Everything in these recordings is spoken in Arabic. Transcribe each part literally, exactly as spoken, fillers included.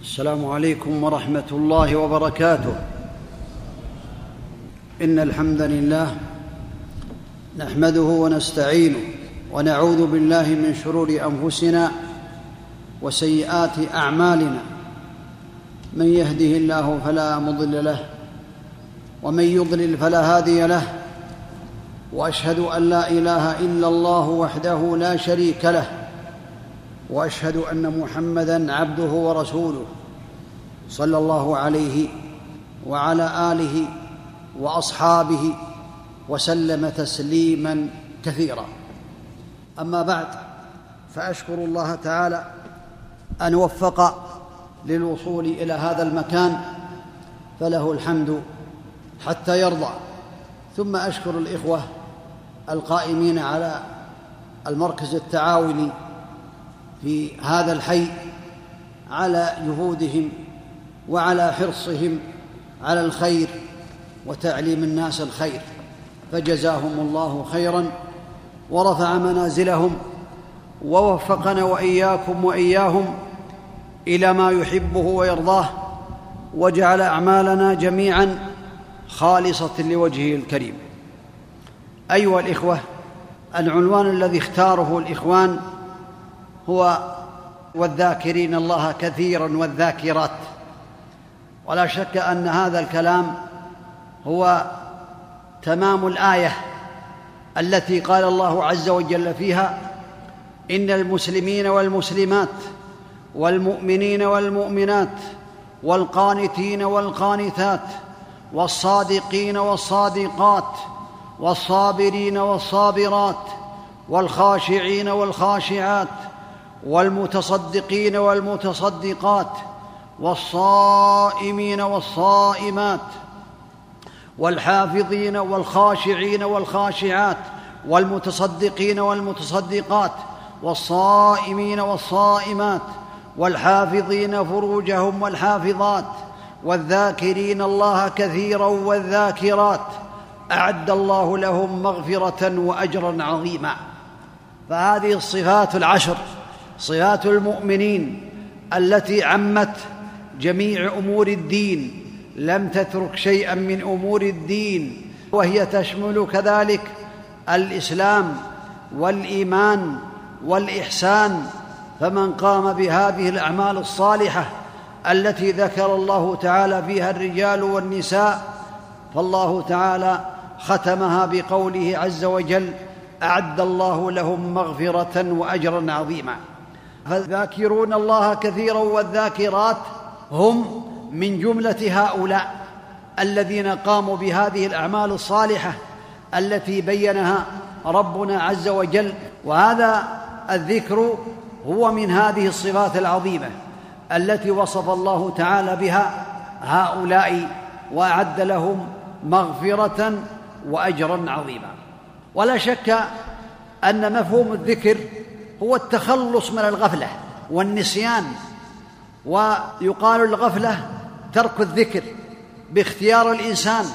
السلام عليكم ورحمة الله وبركاته. إن الحمد لله نحمده ونستعينه ونعوذ بالله من شرور أنفسنا وسيئات أعمالنا، من يهده الله فلا مضل له ومن يضلل فلا هادي له، وأشهد أن لا إله إلا الله وحده لا شريك له، وأشهد أن محمدًا عبده ورسوله صلى الله عليه وعلى آله وأصحابه وسلم تسليماً كثيرا. أما بعد، فأشكر الله تعالى أن وفق للوصول إلى هذا المكان، فله الحمد حتى يرضى. ثم أشكر الإخوة القائمين على المركز التعاوني في هذا الحي على جهودهم وعلى حرصهم على الخير وتعليم الناس الخير، فجزاهم الله خيرا ورفع منازلهم ووفقنا وإياكم وإياهم إلى ما يحبه ويرضاه، وجعل أعمالنا جميعا خالصة لوجهه الكريم. أيها الإخوة، العنوان الذي اختاره الإخوان هو والذاكرين الله كثيرا والذاكرات، ولا شك أن هذا الكلام هو تمام الآية التي قال الله عز وجل فيها: إن المسلمين والمسلمات والمؤمنين والمؤمنات والقانتين والقانتات والصادقين والصادقات والصابرين والصابرات والخاشعين والخاشعات والمتصدقين والمتصدقات والصائمين والصائمات والحافظين والخاشعين والخاشعات والمتصدقين والمتصدقات والصائمين والصائمات والحافظين فروجهم والحافظات والذاكرين الله كثيرا والذاكرات أعد الله لهم مغفرة وأجرا عظيما. فهذه الصفات العشر صفات المؤمنين التي عمت جميع أمور الدين، لم تترك شيئا من أمور الدين، وهي تشمل كذلك الإسلام والإيمان والإحسان. فمن قام بهذه الأعمال الصالحة التي ذكر الله تعالى فيها الرجال والنساء، فالله تعالى ختمها بقوله عز وجل: أعد الله لهم مغفرة وأجرا عظيما. فالذاكرون الله كثيرا والذاكرات هم من جملة هؤلاء الذين قاموا بهذه الأعمال الصالحة التي بينها ربنا عز وجل. وهذا الذكر هو من هذه الصفات العظيمة التي وصف الله تعالى بها هؤلاء وأعد لهم مغفرة وأجرا عظيما. ولا شك أن مفهوم الذكر هو التخلص من الغفلة والنسيان، ويقال الغفلة ترك الذكر باختيار الإنسان،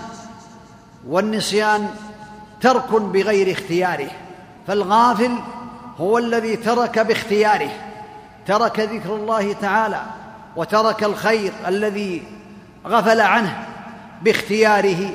والنسيان ترك بغير اختياره. فالغافل هو الذي ترك باختياره، ترك ذكر الله تعالى وترك الخير الذي غفل عنه باختياره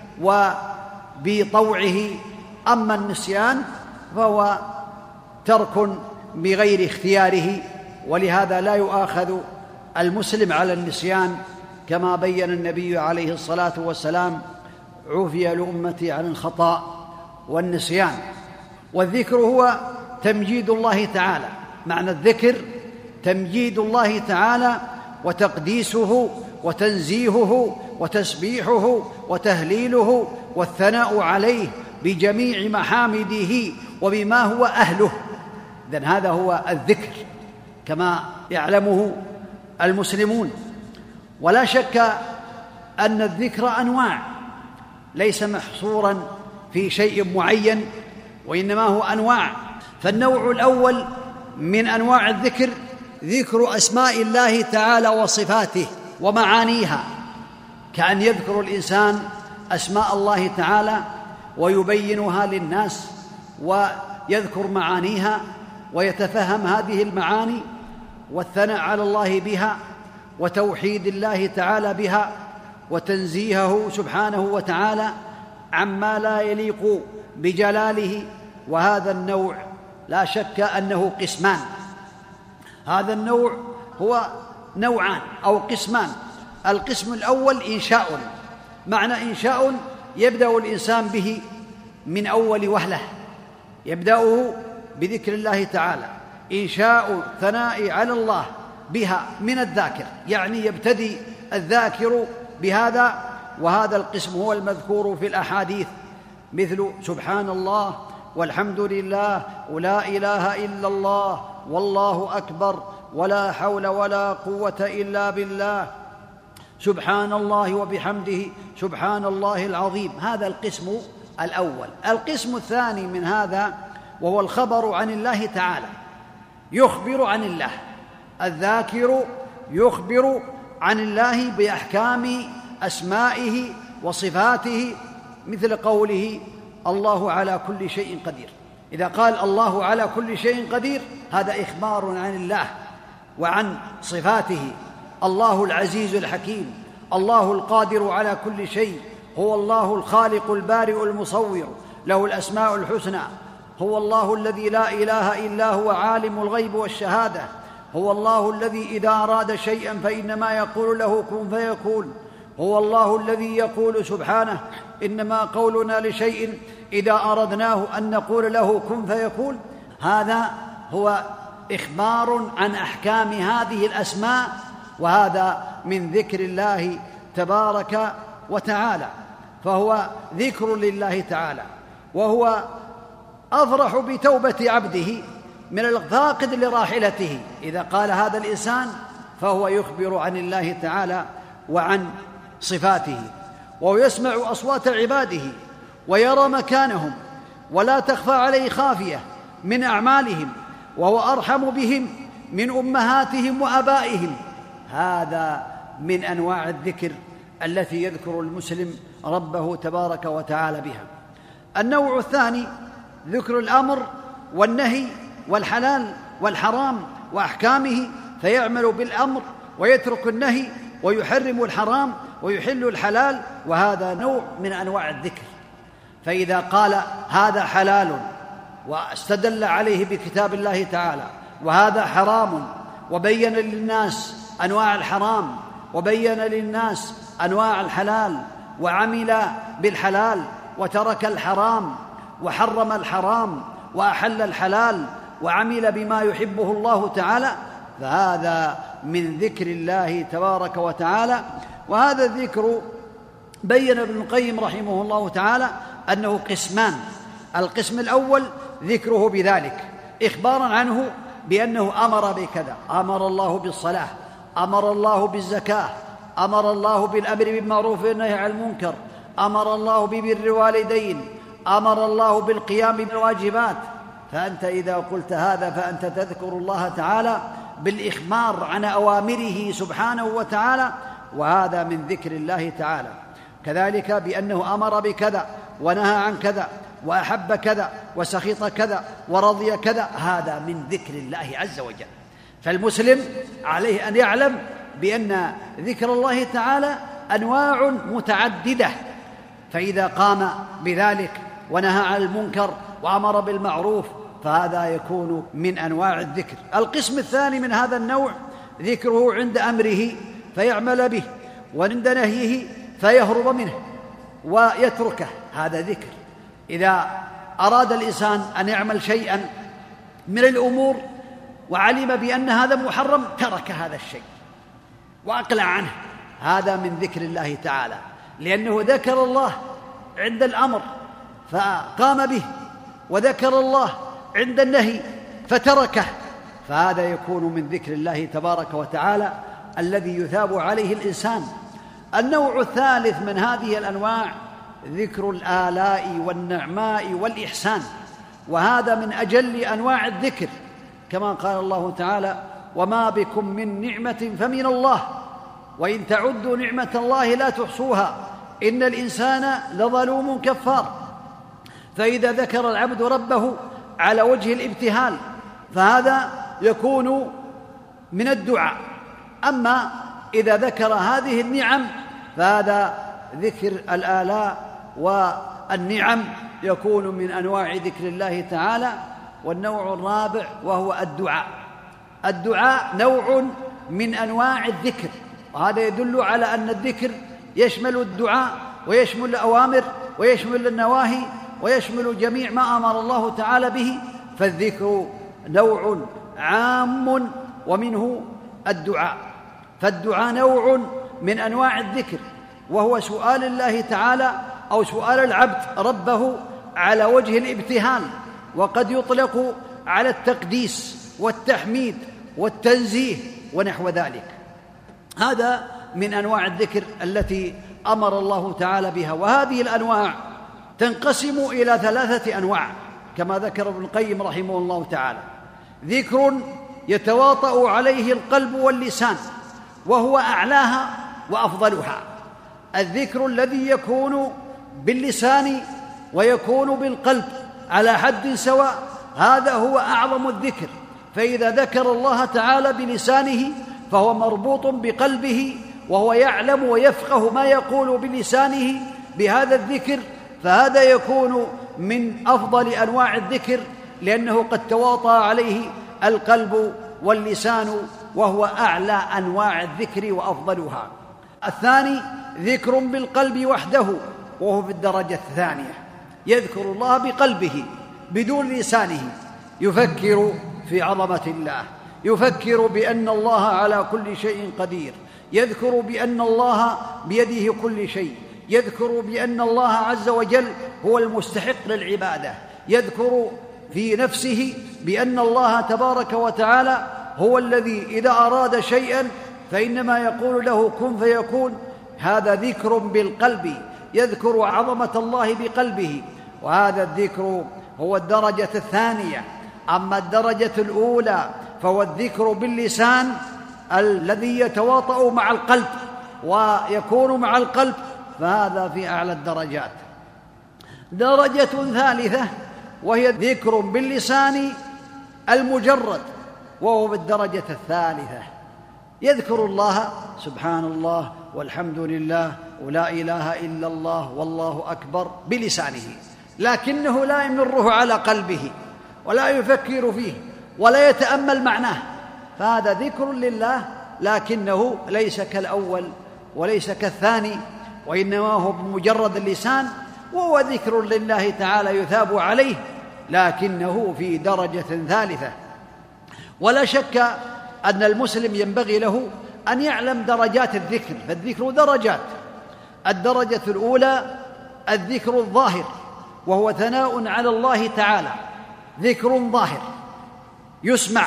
وبطوعه. أما النسيان فهو ترك بغير اختياره، ولهذا لا يؤاخذ المسلم على النسيان، كما بين النبي عليه الصلاة والسلام: عفي لأمتي عن الخطأ والنسيان. والذكر هو تمجيد الله تعالى، معنى الذكر تمجيد الله تعالى وتقديسه وتنزيهه وتسبيحه وتهليله والثناء عليه بجميع محامده وبما هو أهله. إذن هذا هو الذكر كما يعلمه المسلمون. ولا شك أن الذكر أنواع، ليس محصوراً في شيء معين، وإنما هو أنواع. فالنوع الأول من أنواع الذكر ذكر أسماء الله تعالى وصفاته ومعانيها، كأن يذكر الإنسان أسماء الله تعالى ويبينها للناس ويذكر معانيها ويتفهم هذه المعاني والثناء على الله بها وتوحيد الله تعالى بها وتنزيهه سبحانه وتعالى عما لا يليق بجلاله. وهذا النوع لا شك أنه قسمان. هذا النوع هو نوعان أو قسمان. القسم الأول إنشاء، معنى إنشاء يبدأ الإنسان به من أول وهلة، يبدأه بذكر الله تعالى، إنشاء ثناء على الله بها من الذاكر، يعني يبتدي الذاكر بهذا. وهذا القسم هو المذكور في الأحاديث، مثل سبحان الله والحمد لله ولا إله إلا الله والله أكبر ولا حول ولا قوة إلا بالله سبحان الله وبحمده سبحان الله العظيم. هذا القسم الأول. القسم الثاني من هذا وهو الخبر عن الله تعالى، يخبر عن الله، الذاكر يخبر عن الله بأحكام أسمائه وصفاته، مثل قوله الله على كل شيء قدير. إذا قال الله على كل شيء قدير هذا إخبار عن الله وعن صفاته. الله العزيز الحكيم، الله القادر على كل شيء، هو الله الخالق البارئ المصور، له الأسماء الحسنى، هو الله الذي لا إله إلا هو عالم الغيب والشهادة، هو الله الذي إذا أراد شيئا فإنما يقول له كن فيكون، هو الله الذي يقول سبحانه إنما قولنا لشيء إذا أردناه أن نقول له كن فيكون. هذا هو إخبار عن أحكام هذه الأسماء، وهذا من ذكر الله تبارك وتعالى، فهو ذكر لله تعالى. وهو أفرح بتوبة عبده من الفاقد لراحلته. إذا قال هذا الإنسان فهو يخبر عن الله تعالى وعن صفاته، وهو يسمع أصوات عباده ويرى مكانهم ولا تخفى عليه خافية من أعمالهم، وهو أرحم بهم من أمهاتهم وآبائهم. هذا من أنواع الذكر التي يذكر المسلم ربه تبارك وتعالى بها. النوع الثاني ذكر الأمر والنهي والحلال والحرام وأحكامه، فيعمل بالأمر ويترك النهي ويحرم الحرام ويحل الحلال، وهذا نوع من أنواع الذكر. فإذا قال هذا حلال واستدل عليه بكتاب الله تعالى، وهذا حرام وبين للناس أنواع الحرام وبين للناس أنواع الحلال، وعمل بالحلال وترك الحرام وحرم الحرام وأحل الحلال وعمل بما يحبه الله تعالى، فهذا من ذكر الله تبارك وتعالى. وهذا الذكر بين ابن القيم رحمه الله تعالى أنه قسمان. القسم الأول ذكره بذلك، إخبارا عنه بأنه أمر بكذا، أمر الله بالصلاة، أمر الله بالزكاة، أمر الله بالأمر بالمعروف والنهي عن المنكر، أمر الله ببر الوالدين، أمر الله بالقيام بالواجبات. فأنت إذا قلت هذا فأنت تذكر الله تعالى بالإخبار عن أوامره سبحانه وتعالى، وهذا من ذكر الله تعالى. كذلك بأنه أمر بكذا ونهى عن كذا وأحب كذا وسخط كذا ورضي كذا، هذا من ذكر الله عز وجل. فالمسلم عليه أن يعلم بأن ذكر الله تعالى أنواع متعددة، فإذا قام بذلك ونهى عن المنكر وأمر بالمعروف فهذا يكون من أنواع الذكر. القسم الثاني من هذا النوع ذكره عند أمره فيعمل به، وعند نهيه فيهرب منه ويتركه، هذا ذكر. إذا أراد الإنسان أن يعمل شيئا من الأمور وعلم بأن هذا محرم ترك هذا الشيء وأقلع عنه، هذا من ذكر الله تعالى، لأنه ذكر الله عند الأمر فقام به، وذكر الله عند النهي فتركه، فهذا يكون من ذكر الله تبارك وتعالى الذي يثاب عليه الإنسان. النوع الثالث من هذه الأنواع ذكر الآلاء والنعماء والإحسان، وهذا من أجل أنواع الذكر، كما قال الله تعالى وما بكم من نعمة فمن الله وإن تعدوا نعمة الله لا تحصوها إن الإنسان لظلوم كفار. فإذا ذكر العبد ربه على وجه الابتهال فهذا يكون من الدعاء. أما إذا ذكر هذه النعم فهذا ذكر الآلاء والنعم يكون من أنواع ذكر الله تعالى. والنوع الرابع وهو الدعاء. الدعاء نوع من أنواع الذكر، وهذا يدل على أن الذكر يشمل الدعاء ويشمل الأوامر ويشمل النواهي ويشمل جميع ما أمر الله تعالى به، فالذكر نوع عام ومنه الدعاء. فالدعاء نوع من أنواع الذكر، وهو سؤال الله تعالى أو سؤال العبد ربه على وجه الابتهال، وقد يطلق على التقديس والتحميد والتنزيه ونحو ذلك. هذا من أنواع الذكر التي أمر الله تعالى بها. وهذه الأنواع تنقسم إلى ثلاثة أنواع كما ذكر ابن القيم رحمه الله تعالى: ذكر يتواطأ عليه القلب واللسان وهو أعلاها وأفضلها، الذكر الذي يكون باللسان ويكون بالقلب على حد سواء، هذا هو أعظم الذكر. فإذا ذكر الله تعالى بلسانه فهو مربوط بقلبه، وهو يعلم ويفقه ما يقول بلسانه بهذا الذكر، فهذا يكون من أفضل أنواع الذكر، لأنه قد تواطأ عليه القلب واللسان، وهو أعلى أنواع الذكر وأفضلها. الثاني ذكر بالقلب وحده، وهو في الدرجة الثانية، يذكر الله بقلبه بدون لسانه، يفكر في عظمة الله، يفكر بأن الله على كل شيء قدير، يذكر بأن الله بيده كل شيء، يذكر بأن الله عز وجل هو المستحق للعبادة، يذكر في نفسه بأن الله تبارك وتعالى هو الذي إذا أراد شيئا فإنما يقول له كن فيكون. هذا ذكر بالقلب، يذكر عظمة الله بقلبه، وهذا الذكر هو الدرجة الثانية. أما الدرجة الأولى فهو الذكر باللسان الذي يتواطأ مع القلب ويكون مع القلب، فهذا في أعلى الدرجات. درجة ثالثة وهي ذكر باللسان المجرد، وهو بالدرجة الثالثة، يذكر الله سبحان الله والحمد لله ولا إله إلا الله والله أكبر بلسانه، لكنه لا يمره على قلبه ولا يفكر فيه ولا يتأمل معناه، فهذا ذكر لله لكنه ليس كالأول وليس كالثاني، وإنما هو بمجرد اللسان، وهو ذكر لله تعالى يثاب عليه، لكنه في درجة ثالثة. ولا شك أن المسلم ينبغي له أن يعلم درجات الذكر، فالذكر درجات. الدرجة الأولى الذكر الظاهر، وهو ثناء على الله تعالى، ذكر ظاهر يسمع،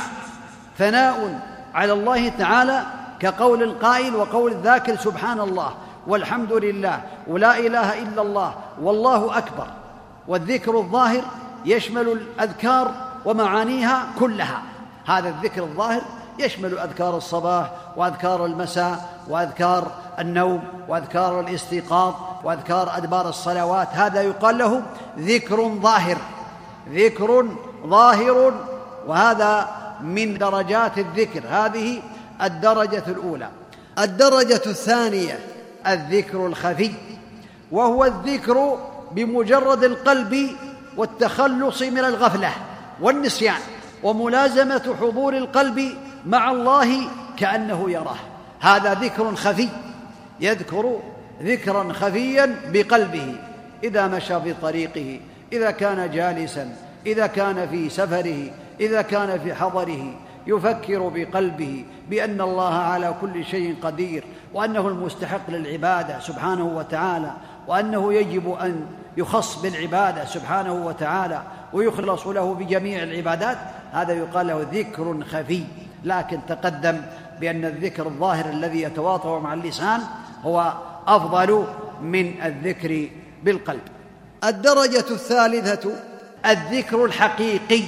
ثناء على الله تعالى كقول القائل وقول الذاكر سبحان الله والحمد لله ولا إله إلا الله والله أكبر. والذكر الظاهر يشمل الأذكار ومعانيها كلها، هذا الذكر الظاهر يشمل أذكار الصباح وأذكار المساء وأذكار النوم وأذكار الاستيقاظ وأذكار أدبار الصلوات، هذا يقال له ذكر ظاهر، ذكر ظاهر، وهذا من درجات الذكر. هذه الدرجة الأولى. الدرجة الثانية الذكر الخفي، وهو الذكر بمجرد القلب والتخلص من الغفلة والنسيان، وملازمة حضور القلب مع الله كأنه يراه، هذا ذكر خفي، يذكر ذكرا خفيا بقلبه إذا مشى في طريقه، إذا كان جالسا، إذا كان في سفره، إذا كان في حضره، يفكر بقلبه بأن الله على كل شيء قدير، وأنه المستحق للعبادة سبحانه وتعالى، وأنه يجب أن يخص بالعبادة سبحانه وتعالى ويخلص له بجميع العبادات، هذا يقال له ذكر خفي. لكن تقدم بأن الذكر الظاهر الذي يتواطأ مع اللسان هو أفضل من الذكر بالقلب. الدرجة الثالثة الذكر الحقيقي،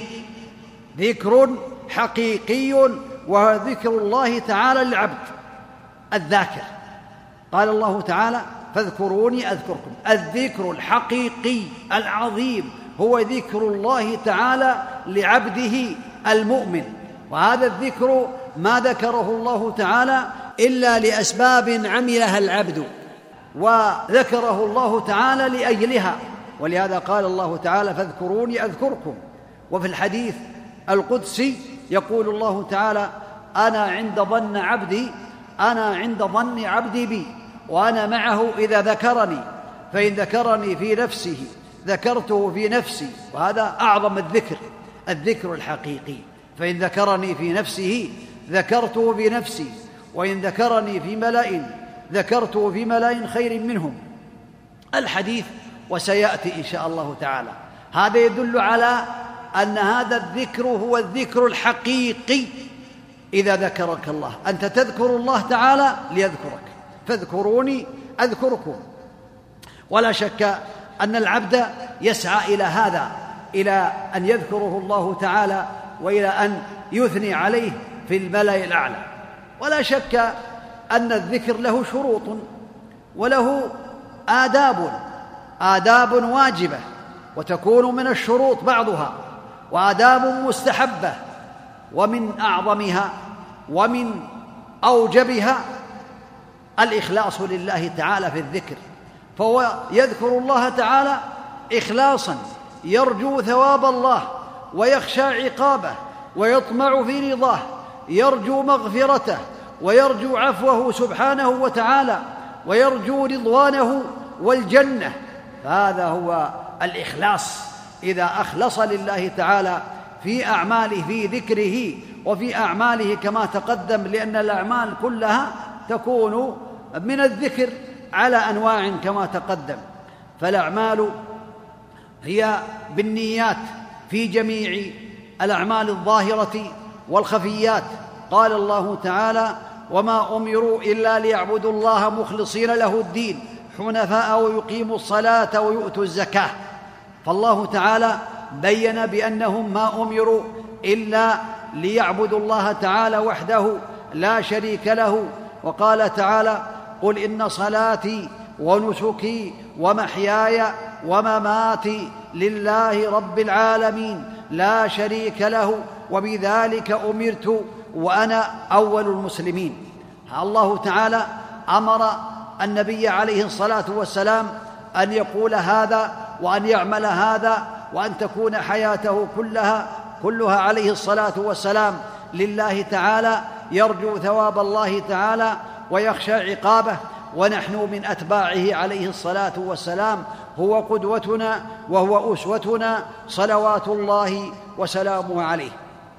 ذكر حقيقي، وهو ذكر الله تعالى للعبد الذاكر. قال الله تعالى فاذكروني أذكركم، الذكر الحقيقي العظيم هو ذكر الله تعالى لعبده المؤمن، وهذا الذكر ما ذكره الله تعالى إلا لأسباب عملها العبد وذكره الله تعالى لأجلها، ولهذا قال الله تعالى: فاذكروني أذكركم. وفي الحديث القدسي يقول الله تعالى: أنا عند ظن عبدي أنا عند ظن عبدي بي، وأنا معه إذا ذكرني، فإن ذكرني في نفسه ذكرته في نفسي. وهذا أعظم الذكر، الذكر الحقيقي. فإن ذكرني في نفسه ذكرته في نفسي، وإن ذكرني في ملأ ذكرته في ملأ خير منهم. الحديث وسيأتي إن شاء الله تعالى. هذا يدل على أن هذا الذكر هو الذكر الحقيقي. إذا ذكرك الله، أنت تذكر الله تعالى ليذكرك، فاذكروني أذكركم. ولا شك أن العبد يسعى إلى هذا، إلى أن يذكره الله تعالى، وإلى أن يثني عليه في الملأ الأعلى. ولا شك أن الذكر له شروط وله آداب آداب واجبة، وتكون من الشروط بعضها، وآداب مستحبة. ومن أعظمها ومن أوجبها الإخلاص لله تعالى في الذكر، فهو يذكر الله تعالى إخلاصا، يرجو ثواب الله ويخشى عقابه ويطمع في رضاه، يرجو مغفرته ويرجو عفوه سبحانه وتعالى، ويرجو رضوانه والجنة. فهذا هو الإخلاص، إذا أخلص لله تعالى في أعماله، في ذكره وفي أعماله كما تقدم، لأن الأعمال كلها تكون من الذكر على أنواع كما تقدم. فالأعمال هي بالنيات في جميع الأعمال الظاهرة والخفيات. قال الله تعالى: وما أمروا إلا ليعبدوا الله مخلصين له الدين حنفاء ويقيموا الصلاة ويؤتوا الزكاة. فالله تعالى بين بأنهم ما أمروا إلا ليعبدوا الله تعالى وحده لا شريك له. وقال تعالى: قل إن صلاتي ونسكي ومحياي ومماتي لله رب العالمين لا شريك له وبذلك أمرت وأنا أول المسلمين. الله تعالى أمر النبي عليه الصلاة والسلام أن يقول هذا وأن يعمل هذا، وأن تكون حياته كلها كلها عليه الصلاة والسلام لله تعالى، يرجو ثواب الله تعالى ويخشى عقابه. ونحن من أتباعه عليه الصلاة والسلام، هو قدوتنا وهو أسوتنا صلوات الله وسلامه عليه.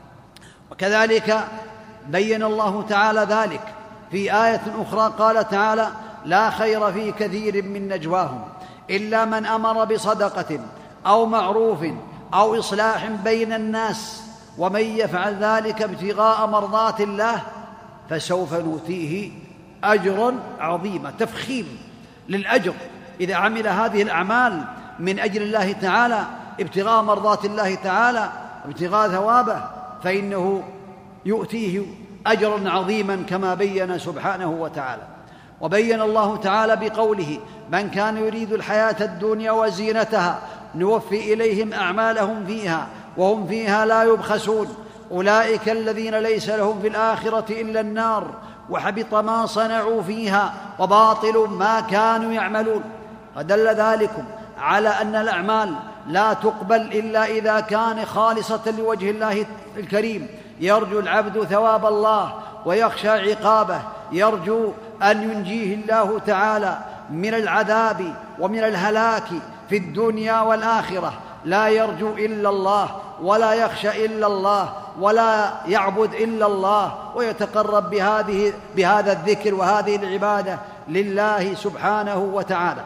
وكذلك بين الله تعالى ذلك في آية أخرى، قال تعالى: لا خير في كثير من نجواهم إلا من أمر بصدقة أو معروف أو إصلاح بين الناس ومن يفعل ذلك ابتغاء مرضات الله فسوف نؤتيه أجرا عظيما. تفخيم للأجر، إذا عمل هذه الأعمال من أجل الله تعالى ابتغاء مرضات الله تعالى ابتغاء ثوابه، فإنه يؤتيه أجرا عظيما كما بين سبحانه وتعالى. وبين الله تعالى بقوله: من كان يريد الحياة الدنيا وزينتها نوفي إليهم أعمالهم فيها وهم فيها لا يبخسون أولئك الذين ليس لهم في الآخرة إلا النار وحبط ما صنعوا فيها وباطل ما كانوا يعملون. فدل ذلكم على أن الأعمال لا تقبل إلا إذا كان خالصة لوجه الله الكريم، يرجو العبد ثواب الله ويخشى عقابه، يرجو أن ينجيه الله تعالى من العذاب ومن الهلاك في الدنيا والآخرة، لا يرجو إلا الله ولا يخشى إلا الله ولا يعبد إلا الله، ويتقرب بهذه بهذا الذكر وهذه العبادة لله سبحانه وتعالى.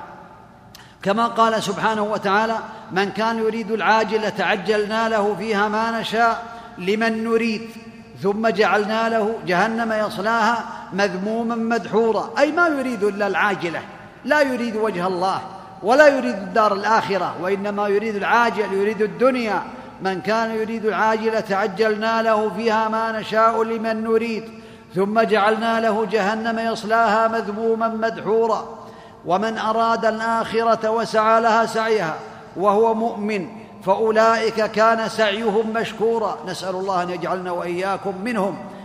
كما قال سبحانه وتعالى: من كان يريد العاجلة عجلنا له فيها ما نشاء لمن نريد ثم جعلنا له جهنم يصلاها مذموما مدحورا. أي ما يريد إلا العاجلة، لا يريد وجه الله ولا يريد الدار الآخرة، وإنما يريد العاجل، يريد الدنيا. من كان يريد العاجلة عجلنا له فيها ما نشاء لمن نريد ثم جعلنا له جهنم يصلاها مذموما مدحورا. ومن أراد الآخرة وسعى لها سعيها وهو مؤمن فأولئك كان سعيهم مشكورا. نسأل الله أن يجعلنا وإياكم منهم.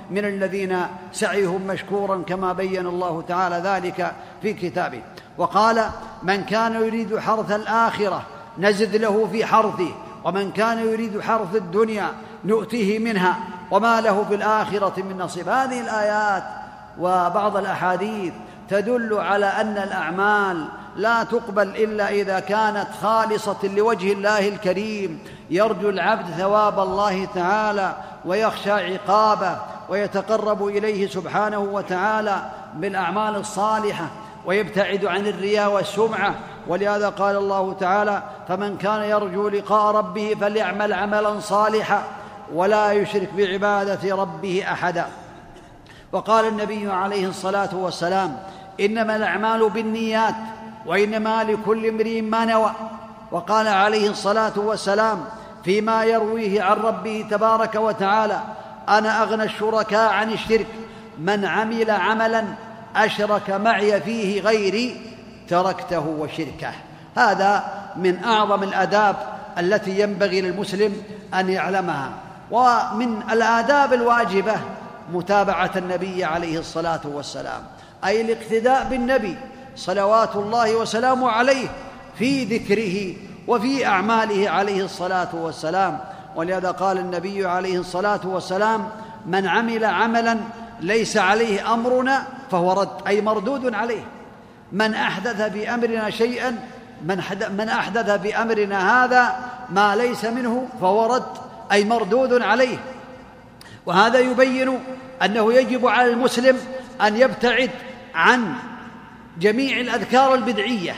من الذين سعيهم مشكورا كما بين الله تعالى ذلك في كتابه. وقال: من كان يريد حرث الآخرة نزد له في حرثه ومن كان يريد حرث الدنيا نؤتيه منها وما له في الآخرة من نصيب. هذه الآيات وبعض الأحاديث تدل على أن الأعمال لا تقبل إلا إذا كانت خالصة لوجه الله الكريم، يرجو العبد ثواب الله تعالى ويخشى عقابه ويتقرب إليه سبحانه وتعالى بالأعمال الصالحة ويبتعد عن الرياء والسمعة. ولهذا قال الله تعالى: فمن كان يرجو لقاء ربه فليعمل عملا صالحا ولا يشرك بعبادة ربه أحدا. وقال النبي عليه الصلاة والسلام: إنما الأعمال بالنيات وإنما لكل امرئ ما نوى. وقال عليه الصلاة والسلام فيما يرويه عن ربه تبارك وتعالى: أنا أغنى الشركاء عن الشرك، من عمل عملا أشرك معي فيه غيري تركته وشركه. هذا من أعظم الآداب التي ينبغي للمسلم أن يعلمها. ومن الآداب الواجبة متابعة النبي عليه الصلاة والسلام، أي الاقتداء بالنبي صلوات الله وسلامه عليه في ذكره وفي أعماله عليه الصلاة والسلام. ولهذا قال النبي عليه الصلاة والسلام: من عمل عملا ليس عليه أمرنا فهو رد، أي مردود عليه. من أحدث بأمرنا شيئا من أحدث بأمرنا هذا ما ليس منه فهو رد، أي مردود عليه. وهذا يبين أنه يجب على المسلم أن يبتعد عن جميع الأذكار البدعية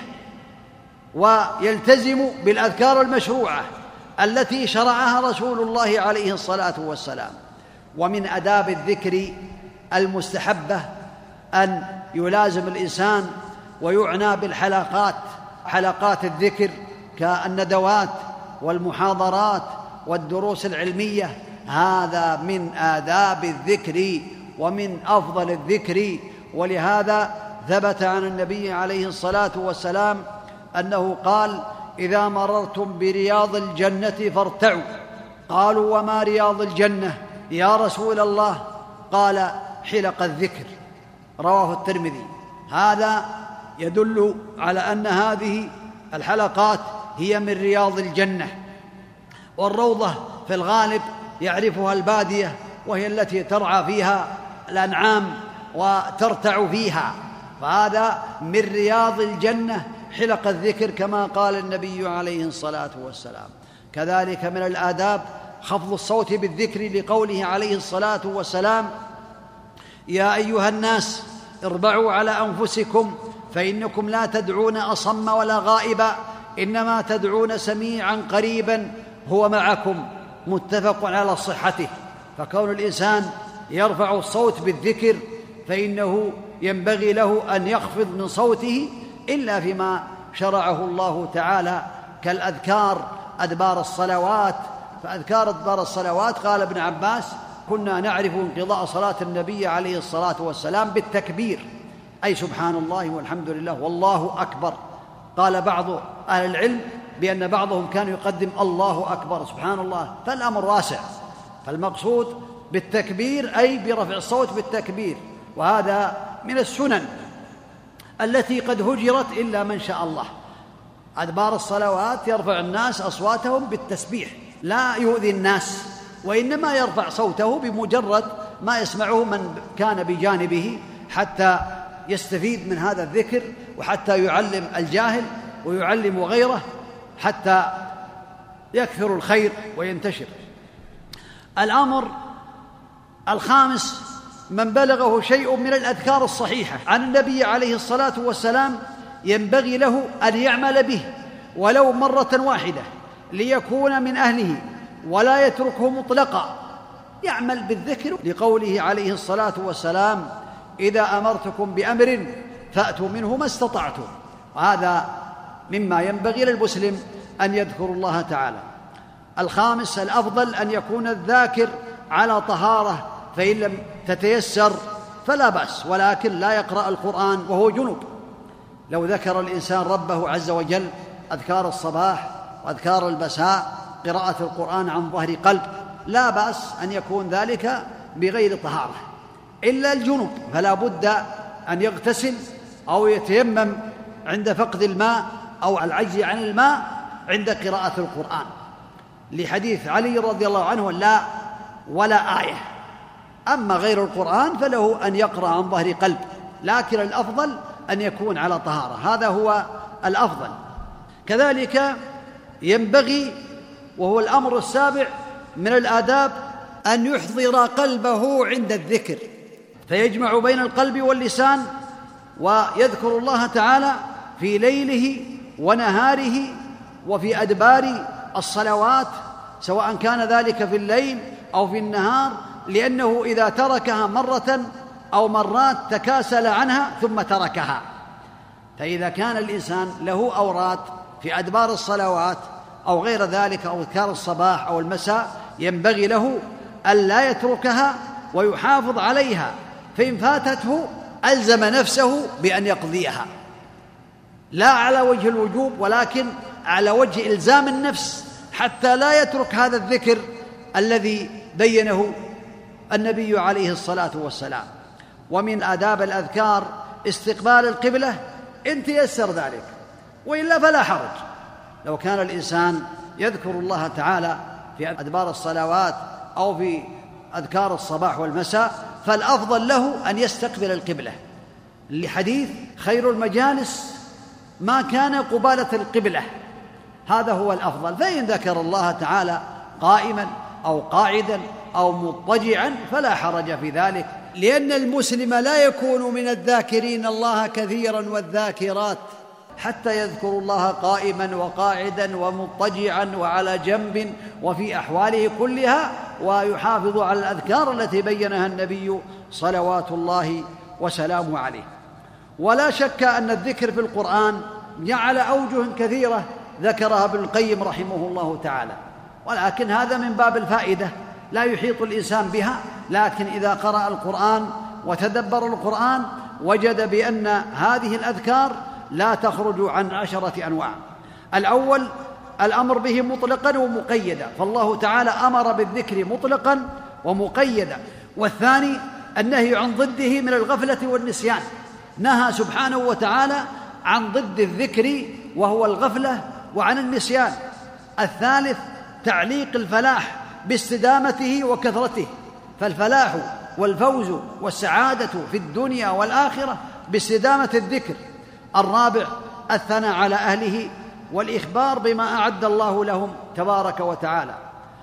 ويلتزم بالأذكار المشروعة التي شرعها رسول الله عليه الصلاة والسلام. ومن آداب الذكر المستحبة أن يلازم الإنسان ويعنى بالحلقات، حلقات الذكر كالندوات والمحاضرات والدروس العلمية. هذا من آداب الذكر ومن أفضل الذكر. ولهذا ثبت عن النبي عليه الصلاة والسلام أنه قال: إذا مررتم برياض الجنة فارتعوا. قالوا: وما رياض الجنة يا رسول الله؟ قال: حلق الذكر. رواه الترمذي. هذا يدل على أن هذه الحلقات هي من رياض الجنة. والروضة في الغالب يعرفها البادية، وهي التي ترعى فيها الأنعام وترتع فيها، فهذا من رياض الجنة حلق الذكر كما قال النبي عليه الصلاة والسلام. كذلك من الآداب خفض الصوت بالذكر لقوله عليه الصلاة والسلام: يا أيها الناس اربعوا على أنفسكم فإنكم لا تدعون أصم ولا غائبا، إنما تدعون سميعا قريبا هو معكم. متفق على صحته. فكون الإنسان يرفع الصوت بالذكر فإنه ينبغي له أن يخفض من صوته إلا فيما شرعه الله تعالى كالأذكار أدبار الصلوات. فأذكار أدبار الصلوات قال ابن عباس: كنا نعرف انقضاء صلاة النبي عليه الصلاة والسلام بالتكبير، أي سبحان الله والحمد لله والله أكبر. قال بعض أهل العلم بأن بعضهم كان يقدم الله أكبر سبحان الله، فالأمر واسع. فالمقصود بالتكبير أي برفع الصوت بالتكبير، وهذا من السنن التي قد هجرت إلا من شاء الله. أدبار الصلوات يرفع الناس أصواتهم بالتسبيح، لا يؤذي الناس، وإنما يرفع صوته بمجرد ما يسمعه من كان بجانبه حتى يستفيد من هذا الذكر، وحتى يعلم الجاهل ويعلم غيره حتى يكثر الخير وينتشر. الأمر الخامس: من بلغه شيء من الأذكار الصحيحة عن النبي عليه الصلاة والسلام ينبغي له أن يعمل به ولو مرة واحدة ليكون من أهله ولا يتركه مطلقا. يعمل بالذكر لقوله عليه الصلاة والسلام: إذا أمرتكم بأمر فأتوا منه ما استطعتم. وهذا مما ينبغي للمسلم أن يذكر الله تعالى. الخامس: الأفضل أن يكون الذاكر على طهارة، فإن لم تتيسر فلا بأس، ولكن لا يقرأ القرآن وهو جنب. لو ذكر الإنسان ربه عز وجل أذكار الصباح وأذكار المساء، قراءة القرآن عن ظهر قلب، لا بأس أن يكون ذلك بغير طهارة إلا الجنوب، فلا بد أن يغتسل أو يتيمم عند فقد الماء أو العجز عن الماء عند قراءة القرآن، لحديث علي رضي الله عنه: لا ولا آية. أما غير القرآن فله أن يقرأ عن ظهر قلب، لكن الأفضل أن يكون على طهارة، هذا هو الأفضل. كذلك ينبغي، وهو الأمر السابع من الآداب، أن يحضر قلبه عند الذكر، فيجمع بين القلب واللسان ويذكر الله تعالى في ليله ونهاره وفي أدبار الصلوات، سواء كان ذلك في الليل أو في النهار، لأنه إذا تركها مرة أو مرات تكاسل عنها ثم تركها. فإذا كان الإنسان له أوراد في أدبار الصلوات أو غير ذلك أو أذكار الصباح أو المساء، ينبغي له ألا يتركها ويحافظ عليها، فإن فاتته ألزم نفسه بأن يقضيها، لا على وجه الوجوب ولكن على وجه إلزام النفس، حتى لا يترك هذا الذكر الذي بينه النبي عليه الصلاة والسلام. ومن آداب الأذكار استقبال القبلة إن تيسر ذلك، وإلا فلا حرج. لو كان الإنسان يذكر الله تعالى في أدبار الصلوات أو في أذكار الصباح والمساء، فالأفضل له أن يستقبل القبلة، لحديث: خير المجالس ما كان قبالة القبلة، هذا هو الأفضل. فإن ذكر الله تعالى قائما أو قاعدا أو مضطجعا فلا حرج في ذلك، لأن المسلم لا يكون من الذاكرين الله كثيرا والذاكرات حتى يذكر الله قائما وقاعدا ومضطجعا وعلى جنب وفي أحواله كلها، ويحافظ على الأذكار التي بينها النبي صلوات الله وسلامه عليه. ولا شك أن الذكر في القرآن جعل أوجه كثيرة ذكرها ابن القيم رحمه الله تعالى، ولكن هذا من باب الفائدة، لا يحيط الإنسان بها، لكن إذا قرأ القرآن وتدبر القرآن وجد بأن هذه الأذكار لا تخرج عن عشرة أنواع. الأول الأمر به مطلقا ومقيدا، فالله تعالى أمر بالذكر مطلقا ومقيدا. والثاني النهي عن ضده من الغفلة والنسيان، نهى سبحانه وتعالى عن ضد الذكر وهو الغفلة وعن النسيان. الثالث تعليق الفلاح باستدامته وكثرته، فالفلاح والفوز والسعادة في الدنيا والآخرة باستدامة الذكر. الرابع الثناء على أهله والإخبار بما أعد الله لهم تبارك وتعالى.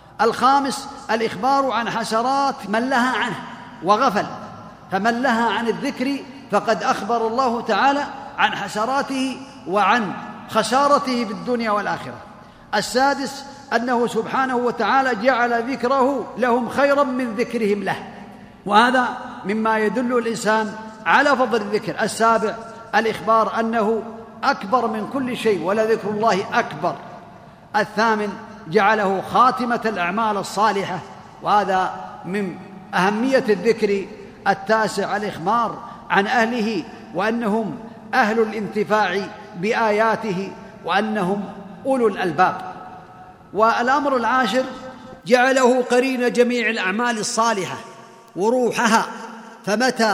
الخامس الإخبار عن حسرات من لها عنه وغفل، فمن لها عن الذكر فقد أخبر الله تعالى عن حسراته وعن خسارته في الدنيا والآخرة. السادس أنه سبحانه وتعالى جعل ذكره لهم خيرا من ذكرهم له، وهذا مما يدل الإنسان على فضل الذكر. السابع الإخبار أنه أكبر من كل شيء ولذكر الله أكبر. الثامن جعله خاتمة الأعمال الصالحة، وهذا من أهمية الذكر. التاسع الإخبار عن أهله وأنهم أهل الانتفاع بآياته وأنهم أولو الألباب. والأمر العاشر جعله قرين جميع الأعمال الصالحة وروحها، فمتى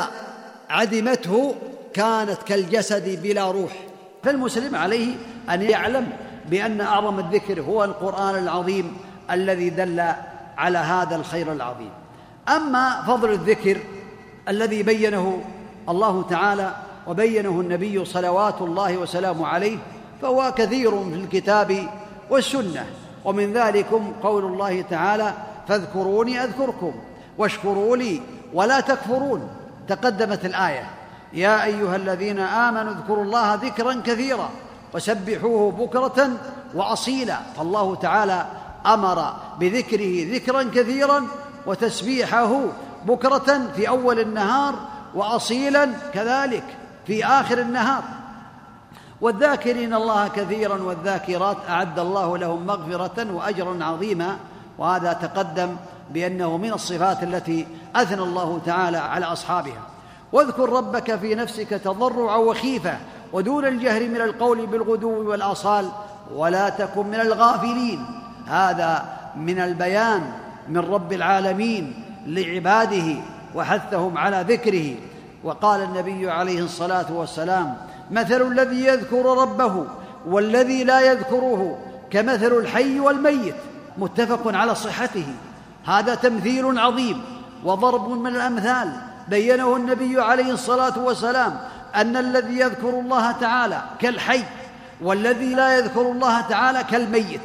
عدمته كانت كالجسد بلا روح. فالمسلم عليه أن يعلم بأن أعظم الذكر هو القرآن العظيم الذي دل على هذا الخير العظيم. أما فضل الذكر الذي بينه الله تعالى وبينه النبي صلوات الله وسلامه عليه فهو كثير في الكتاب والسنة، ومن ذلكم قول الله تعالى: فاذكروني أذكركم واشكروا لي ولا تكفرون. تقدمت الآية: يا أيها الذين آمنوا اذكروا الله ذكرا كثيرا وسبحوه بكرة وأصيلا. فالله تعالى أمر بذكره ذكرا كثيرا وتسبيحه بكرة في أول النهار وأصيلا كذلك في آخر النهار. والذاكرين الله كثيرا والذاكرات أعد الله لهم مغفرة وأجرا عظيما، وهذا تقدم بأنه من الصفات التي أثنى الله تعالى على أصحابها. واذكر ربك في نفسك تضرعا وخيفة ودون الجهر من القول بالغدو والآصال ولا تكن من الغافلين. هذا من البيان من رب العالمين لعباده وحثهم على ذكره. وقال النبي عليه الصلاة والسلام: مثل الذي يذكر ربه والذي لا يذكره كمثل الحي والميت، متفق على صحته. هذا تمثيل عظيم وضرب من الأمثال بينه النبي عليه الصلاة والسلام، أن الذي يذكر الله تعالى كالحي والذي لا يذكر الله تعالى كالميت.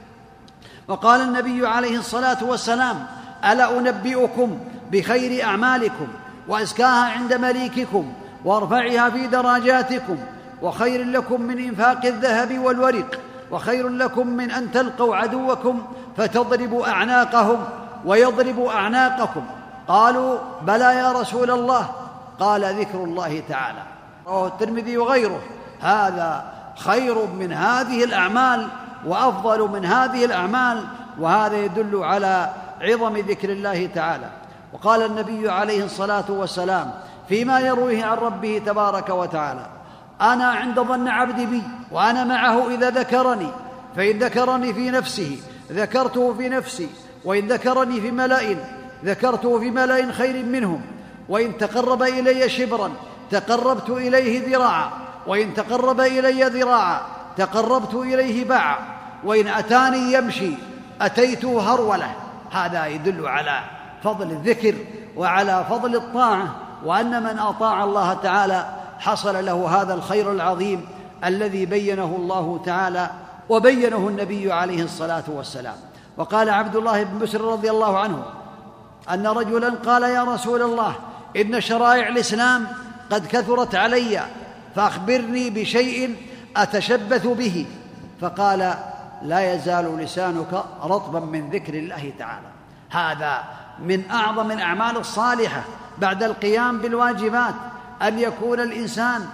وقال النبي عليه الصلاة والسلام: ألا أنبئكم بخير أعمالكم وأزكاها عند مليككم وارفعها في درجاتكم، وخير لكم من إنفاق الذهب والورق، وخير لكم من أن تلقوا عدوكم فتضربوا أعناقهم ويضربوا أعناقكم. قالوا: بلى يا رسول الله. قال: ذكر الله تعالى. رواه الترمذي وغيره. هذا خير من هذه الأعمال وأفضل من هذه الأعمال، وهذا يدل على عظم ذكر الله تعالى. وقال النبي عليه الصلاة والسلام فيما يرويه عن ربه تبارك وتعالى: أنا عند ظن عبدي بي وأنا معه إذا ذكرني، فإن ذكرني في نفسه ذكرته في نفسي، وإن ذكرني في ملأ ذكرته في ملأ خير منهم، وإن تقرب إلي شبرا تقربت إليه ذراعا، وإن تقرب إلي ذراعا تقربت إليه باعا، وإن أتاني يمشي أتيته هرولة. هذا يدل على فضل الذكر وعلى فضل الطاعة، وأن من أطاع الله تعالى حصل له هذا الخير العظيم الذي بينه الله تعالى وبينه النبي عليه الصلاة والسلام. وقال عبد الله بن بسر رضي الله عنه أن رجلا قال: يا رسول الله، إن شرائع الإسلام قد كثرت علي، فأخبرني بشيء أتشبث به. فقال: لا يزال لسانك رطبا من ذكر الله تعالى. هذا من أعظم الأعمال الصالحة بعد القيام بالواجبات، أن يكون الإنسان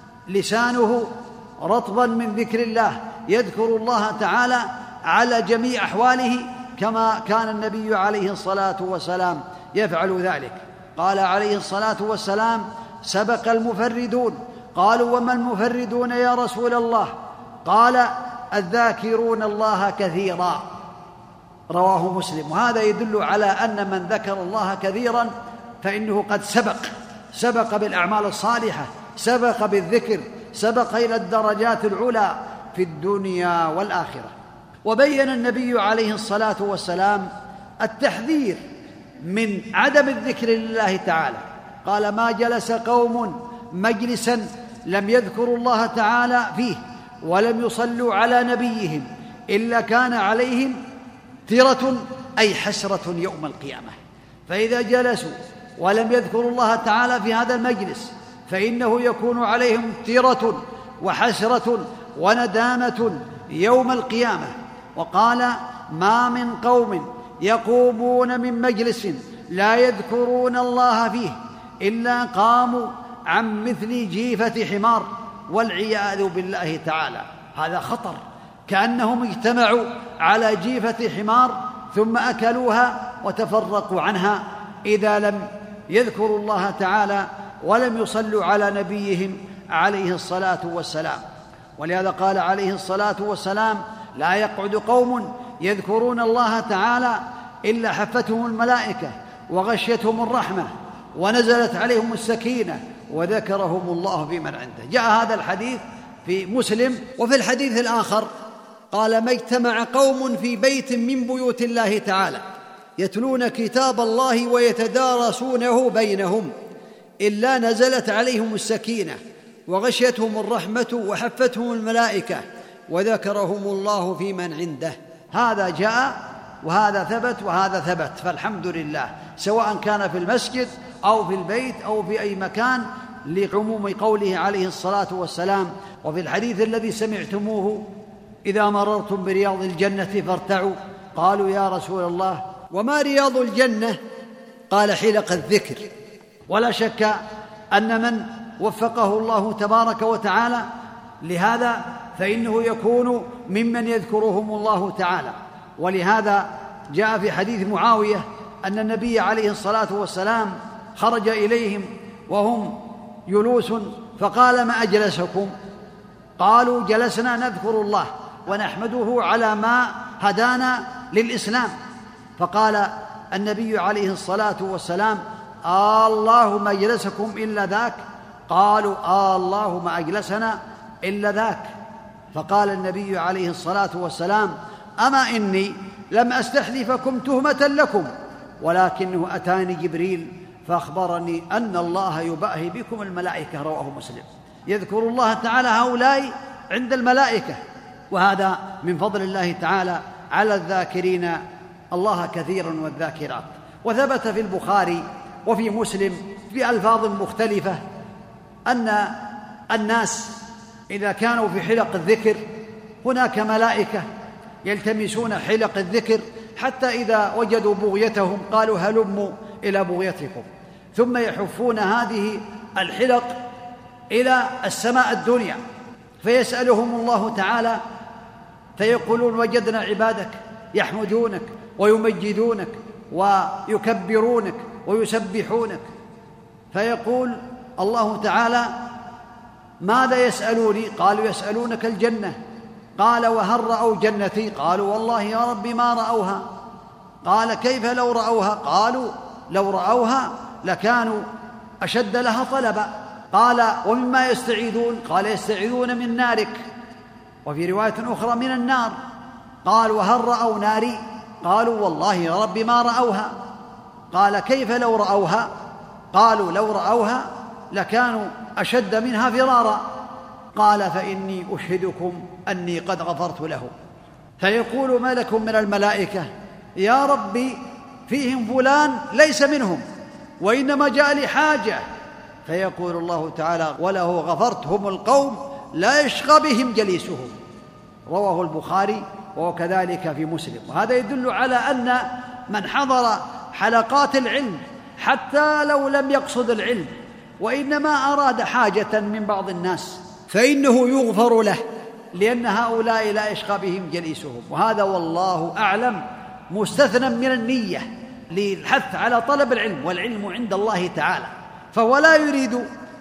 لسانه رطبا من ذكر الله، يذكر الله تعالى على جميع أحواله، كما كان النبي عليه الصلاة والسلام يفعل ذلك. قال عليه الصلاة والسلام: سبق المفردون. قالوا: وما المفردون يا رسول الله؟ قال: الذاكرون الله كثيرا. رواه مسلم. وهذا يدل على أن من ذكر الله كثيرا فإنه قد سبق سبق بالأعمال الصالحة، سبق بالذكر، سبق إلى الدرجات العلى في الدنيا والآخرة. وبين النبي عليه الصلاة والسلام التحذير من عدم الذكر لله تعالى. قال: ما جلس قوم مجلسا لم يذكروا الله تعالى فيه ولم يصلوا على نبيهم إلا كان عليهم ترة، أي حسرة يوم القيامة. فإذا جلسوا ولم يذكروا الله تعالى في هذا المجلس فإنه يكون عليهم ترة وحسرة وندامة يوم القيامة. وقال: ما من قوم يقومون من مجلس لا يذكرون الله فيه إلا قاموا عن مثل جيفة حمار، والعياذ بالله تعالى. هذا خطر، كأنهم اجتمعوا على جيفة حمار ثم أكلوها وتفرقوا عنها إذا لم يذكروا الله تعالى ولم يصلوا على نبيهم عليه الصلاة والسلام. ولهذا قال عليه الصلاة والسلام: لا يقعد قوم يذكرون الله تعالى إلا حفتهم الملائكة وغشيتهم الرحمة ونزلت عليهم السكينة وذكرهم الله في من عنده. جاء هذا الحديث في مسلم. وفي الحديث الآخر قال: ما اجتمع قوم في بيت من بيوت الله تعالى يتلون كتاب الله ويتدارسونه بينهم إلا نزلت عليهم السكينة وغشيتهم الرحمة وحفتهم الملائكة وذكرهم الله في من عنده. هذا جاء وهذا ثبت وهذا ثبت، فالحمد لله، سواء كان في المسجد أو في البيت أو في أي مكان، لعموم قوله عليه الصلاة والسلام. وفي الحديث الذي سمعتموه: إذا مررتم برياض الجنة فارتعوا. قالوا: يا رسول الله، وما رياض الجنة؟ قال: حلق الذكر. ولا شك أن من وفقه الله تبارك وتعالى لهذا فإنه يكون ممن يذكرهم الله تعالى. ولهذا جاء في حديث معاوية أن النبي عليه الصلاة والسلام خرج إليهم وهم جلوس فقال: ما أجلسكم؟ قالوا: جلسنا نذكر الله ونحمده على ما هدانا للإسلام. فقال: النبي عليه الصلاة والسلام: آه اللهم أجلسكم إلا ذاك؟ قالوا: آه اللهم أجلسنا إلا ذاك. فقال النبي عليه الصلاة والسلام: أما إني لم أستحلفكم تهمة لكم، ولكنه أتاني جبريل فأخبرني أن الله يباهي بكم الملائكة. رواه مسلم. يذكر الله تعالى هؤلاء عند الملائكة، وهذا من فضل الله تعالى على الذاكرين الله كثيرا والذاكرات. وثبت في البخاري وفي مسلم بألفاظ مختلفة أن الناس إذا كانوا في حلق الذكر هناك ملائكة يلتمسون حلق الذكر، حتى إذا وجدوا بغيتهم قالوا: هلموا إلى بغيتكم، ثم يحفون هذه الحلق إلى السماء الدنيا، فيسألهم الله تعالى فيقولون: وجدنا عبادك يحمدونك ويمجدونك ويكبرونك ويسبحونك. فيقول الله تعالى: ماذا يسألوني؟ قالوا: يسألونك الجنة. قال: وهل رأوا جنتي؟ قالوا: والله يا رب ما رأوها. قال: كيف لو رأوها؟ قالوا: لو رأوها لكانوا أشد لها طلبا. قال: ومما يستعيذون؟ قال: يستعيذون من نارك، وفي رواية أخرى من النار. قال: وهل رأوا ناري؟ قالوا: والله يا رب ما رأوها. قال: كيف لو رأوها؟ قالوا: لو رأوها لكانوا أشد منها فرارا. قال: فإني أشهدكم أني قد غفرت لهم. فيقول ملك من الملائكة: يا ربي فيهم فلان ليس منهم وإنما جاء لحاجة. فيقول الله تعالى: وله غفرت، هم القوم لا يشقى بهم جليسهم. رواه البخاري وكذلك في مسلم. وهذا يدل على أن من حضر حلقات العلم حتى لو لم يقصد العلم وإنما أراد حاجة من بعض الناس فإنه يغفر له، لأن هؤلاء لا يشقى بهم جليسهم. وهذا والله أعلم مستثنى من النية للحث على طلب العلم، والعلم عند الله تعالى، فهو لا يريد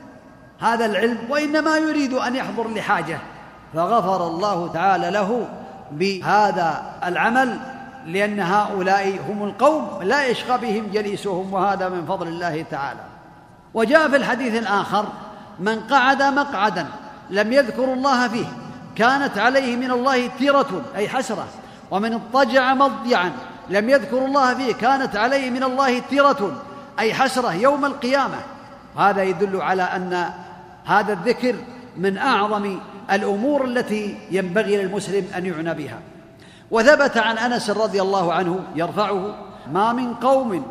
هذا العلم وإنما يريد أن يحضر لحاجة، فغفر الله تعالى له بهذا العمل، لأن هؤلاء هم القوم لا يشقى بهم جليسهم، وهذا من فضل الله تعالى. وجاء في الحديث الآخر: من قعد مقعدا لم يذكر الله فيه كانت عليه من الله تيرة أي حسرة، ومن اضطجع مضجعا لم يذكر الله فيه كانت عليه من الله تيرة أي حسرة يوم القيامة. هذا يدل على أن هذا الذكر من أعظم الأمور التي ينبغي للمسلم أن يعنى بها. وثبت عن أنس رضي الله عنه يرفعه: ما من قوم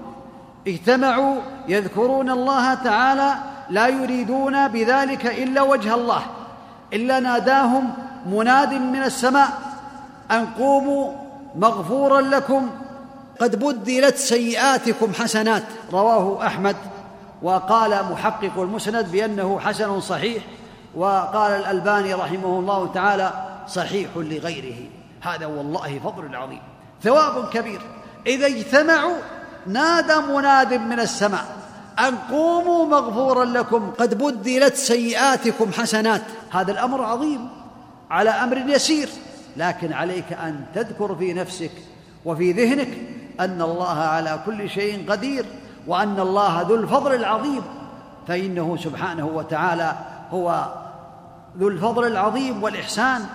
اجتمعوا يذكرون الله تعالى لا يريدون بذلك إلا وجه الله إلا ناداهم مناد من السماء أن قوموا مغفورا لكم قد بدلت سيئاتكم حسنات. رواه أحمد، وقال محقق المسند بأنه حسن صحيح، وقال الألباني رحمه الله تعالى صحيح لغيره. هذا والله فضل عظيم، ثواب كبير. إذا اجتمعوا نادى مناد من السماء أن قوموا مغفورا لكم قد بدلت سيئاتكم حسنات. هذا الأمر عظيم على أمر يسير، لكن عليك أن تذكر في نفسك وفي ذهنك أن الله على كل شيء قدير، وأن الله ذو الفضل العظيم، فإنه سبحانه وتعالى هو ذو الفضل العظيم والإحسان.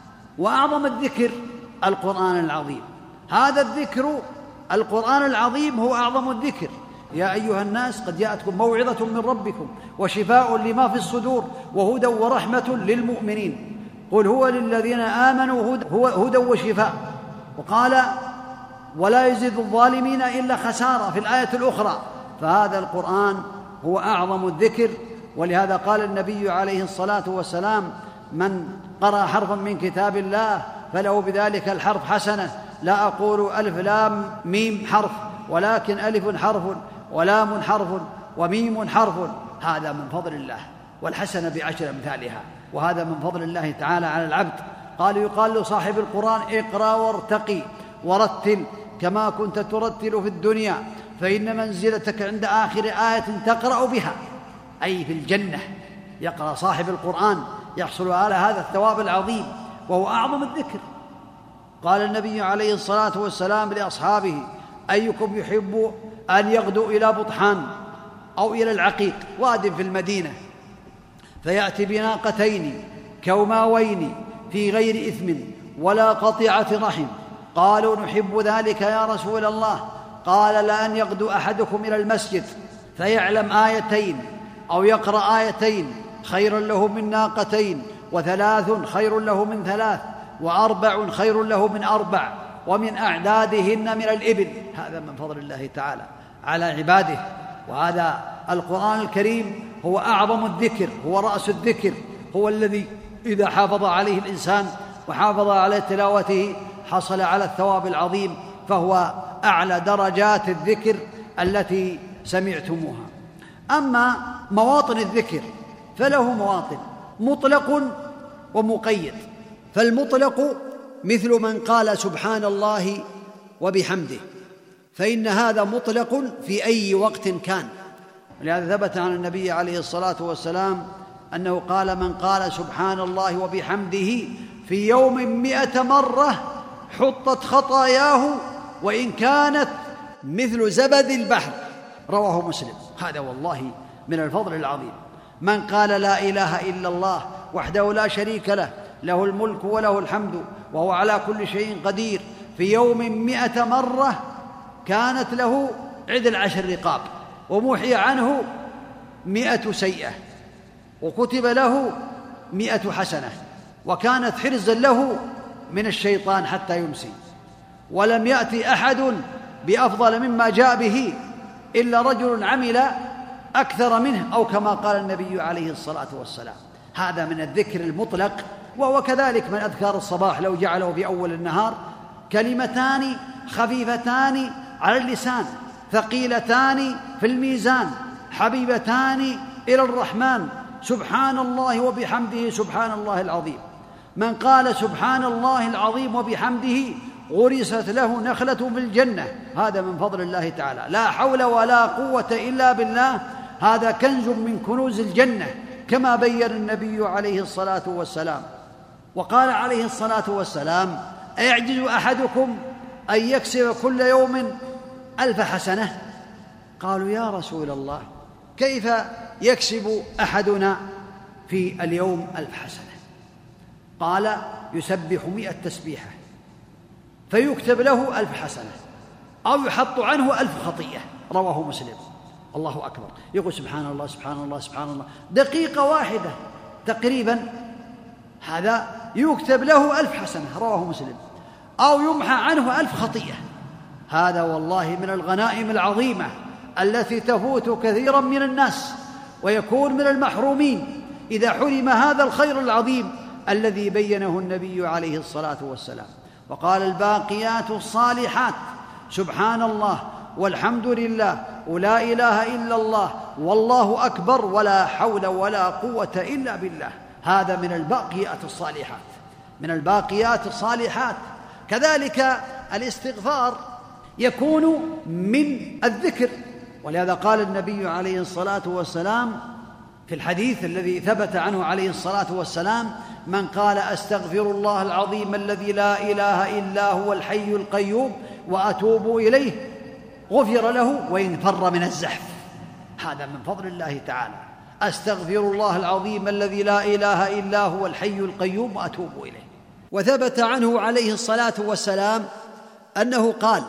وأعظم الذكر القرآن العظيم. هذا الذكر القرآن العظيم هو أعظم الذكر. يا أيها الناس قد جاءتكم موعظة من ربكم وشفاء لما في الصدور وهدى ورحمة للمؤمنين، قل هو للذين آمنوا هو هدى وشفاء. وقال: ولا يزيد الظالمين إلا خسارة في الآية الأخرى. فهذا القرآن هو أعظم الذكر، ولهذا قال النبي عليه الصلاة والسلام: من قرأ حرفا من كتاب الله فله بذلك الحرف حسنة. لا أقول ألف لام ميم حرف، ولكن ألف حرف ولام حرف وميم حرف. هذا من فضل الله، والحسنة بعشر أمثالها، وهذا من فضل الله تعالى على العبد. قال يقال لصاحب القرآن: اقرأ وارتقي ورتل كما كنت ترتل في الدنيا، فإن منزلتك عند آخر آية تقرأ بها، أي في الجنة. يقرأ صاحب القرآن يحصل على هذا الثواب العظيم، وهو أعظم الذكر. قال النبي عليه الصلاة والسلام لأصحابه: أيكم يحب أن يغدو إلى بطحان أو إلى العقيق واد في المدينة فيأتي بناقتين كوماوين في غير إثم ولا قطيعة رحم؟ قالوا نحب ذلك يا رسول الله. قال لأن يغدو أحدكم إلى المسجد فيعلم آيتين أو يقرأ آيتين خير له من ناقتين، وثلاث خير له من ثلاث، وأربع خير له من أربع، ومن أعدادهن من الإبل. هذا من فضل الله تعالى على عباده. وهذا القرآن الكريم هو أعظم الذكر، هو رأس الذكر، هو الذي إذا حافظ عليه الإنسان وحافظ على تلاوته حصل على الثواب العظيم، فهو أعلى درجات الذكر التي سمعتموها. أما مواطن الذكر فله مواطن مطلق ومقيد. فالمطلق مثل من قال سبحان الله وبحمده، فإن هذا مطلق في أي وقت كان. ولهذا ثبت عن النبي عليه الصلاة والسلام أنه قال من قال سبحان الله وبحمده في يوم مئة مرة حطت خطاياه وإن كانت مثل زبد البحر. رواه مسلم. هذا والله من الفضل العظيم. من قال لا إله إلا الله وحده لا شريك له، له الملك وله الحمد وهو على كل شيء قدير، في يوم مئة مرة كانت له عدل عشر رقاب، ومحي عنه مئة سيئة، وكتب له مئة حسنة، وكانت حرزا له من الشيطان حتى يمسي. ولم يأتي أحد بأفضل مما جاء به إلا رجل عمل أكثر منه، أو كما قال النبي عليه الصلاة والسلام. هذا من الذكر المطلق. وهو كذلك من أذكار الصباح لو جعله في أول النهار كلمتان خفيفتان على اللسان ثقيلتان في الميزان حبيبتان إلى الرحمن، سبحان الله وبحمده سبحان الله العظيم. من قال سبحان الله العظيم وبحمده غرست له نخلة في الجنة. هذا من فضل الله تعالى، لا حول ولا قوة إلا بالله. هذا كنز من كنوز الجنة كما بين النبي عليه الصلاة والسلام. وقال عليه الصلاة والسلام أيعجز أحدكم أن يكسب كل يوم ألف حسنة؟ قالوا يا رسول الله كيف يكسب أحدنا في اليوم ألف حسنة؟ قال يسبح مئة تسبيحة فيكتب له ألف حسنة أو يحط عنه ألف خطيئة. رواه مسلم. الله أكبر. يقول سبحان الله سبحان الله سبحان الله دقيقة واحدة تقريبا، هذا يكتب له ألف حسنة. رواه مسلم. أو يمحى عنه ألف خطيئة. هذا والله من الغنائم العظيمة التي تفوت كثيرا من الناس ويكون من المحرومين إذا حرم هذا الخير العظيم الذي بينه النبي عليه الصلاة والسلام. وقال الباقيات الصالحات سبحان الله والحمد لله ولا إله إلا الله والله أكبر ولا حول ولا قوة إلا بالله. هذا من الباقيات الصالحات، من الباقيات الصالحات. كذلك الاستغفار يكون من الذكر. ولهذا قال النبي عليه الصلاة والسلام في الحديث الذي ثبت عنه عليه الصلاة والسلام من قال أستغفر الله العظيم الذي لا إله إلا هو الحي القيوم وأتوب إليه غفر له وإن فر من الزحف. هذا من فضل الله تعالى. أستغفر الله العظيم الذي لا إله إلا هو الحي القيوم وأتوب إليه. وثبت عنه عليه الصلاة والسلام أنه قال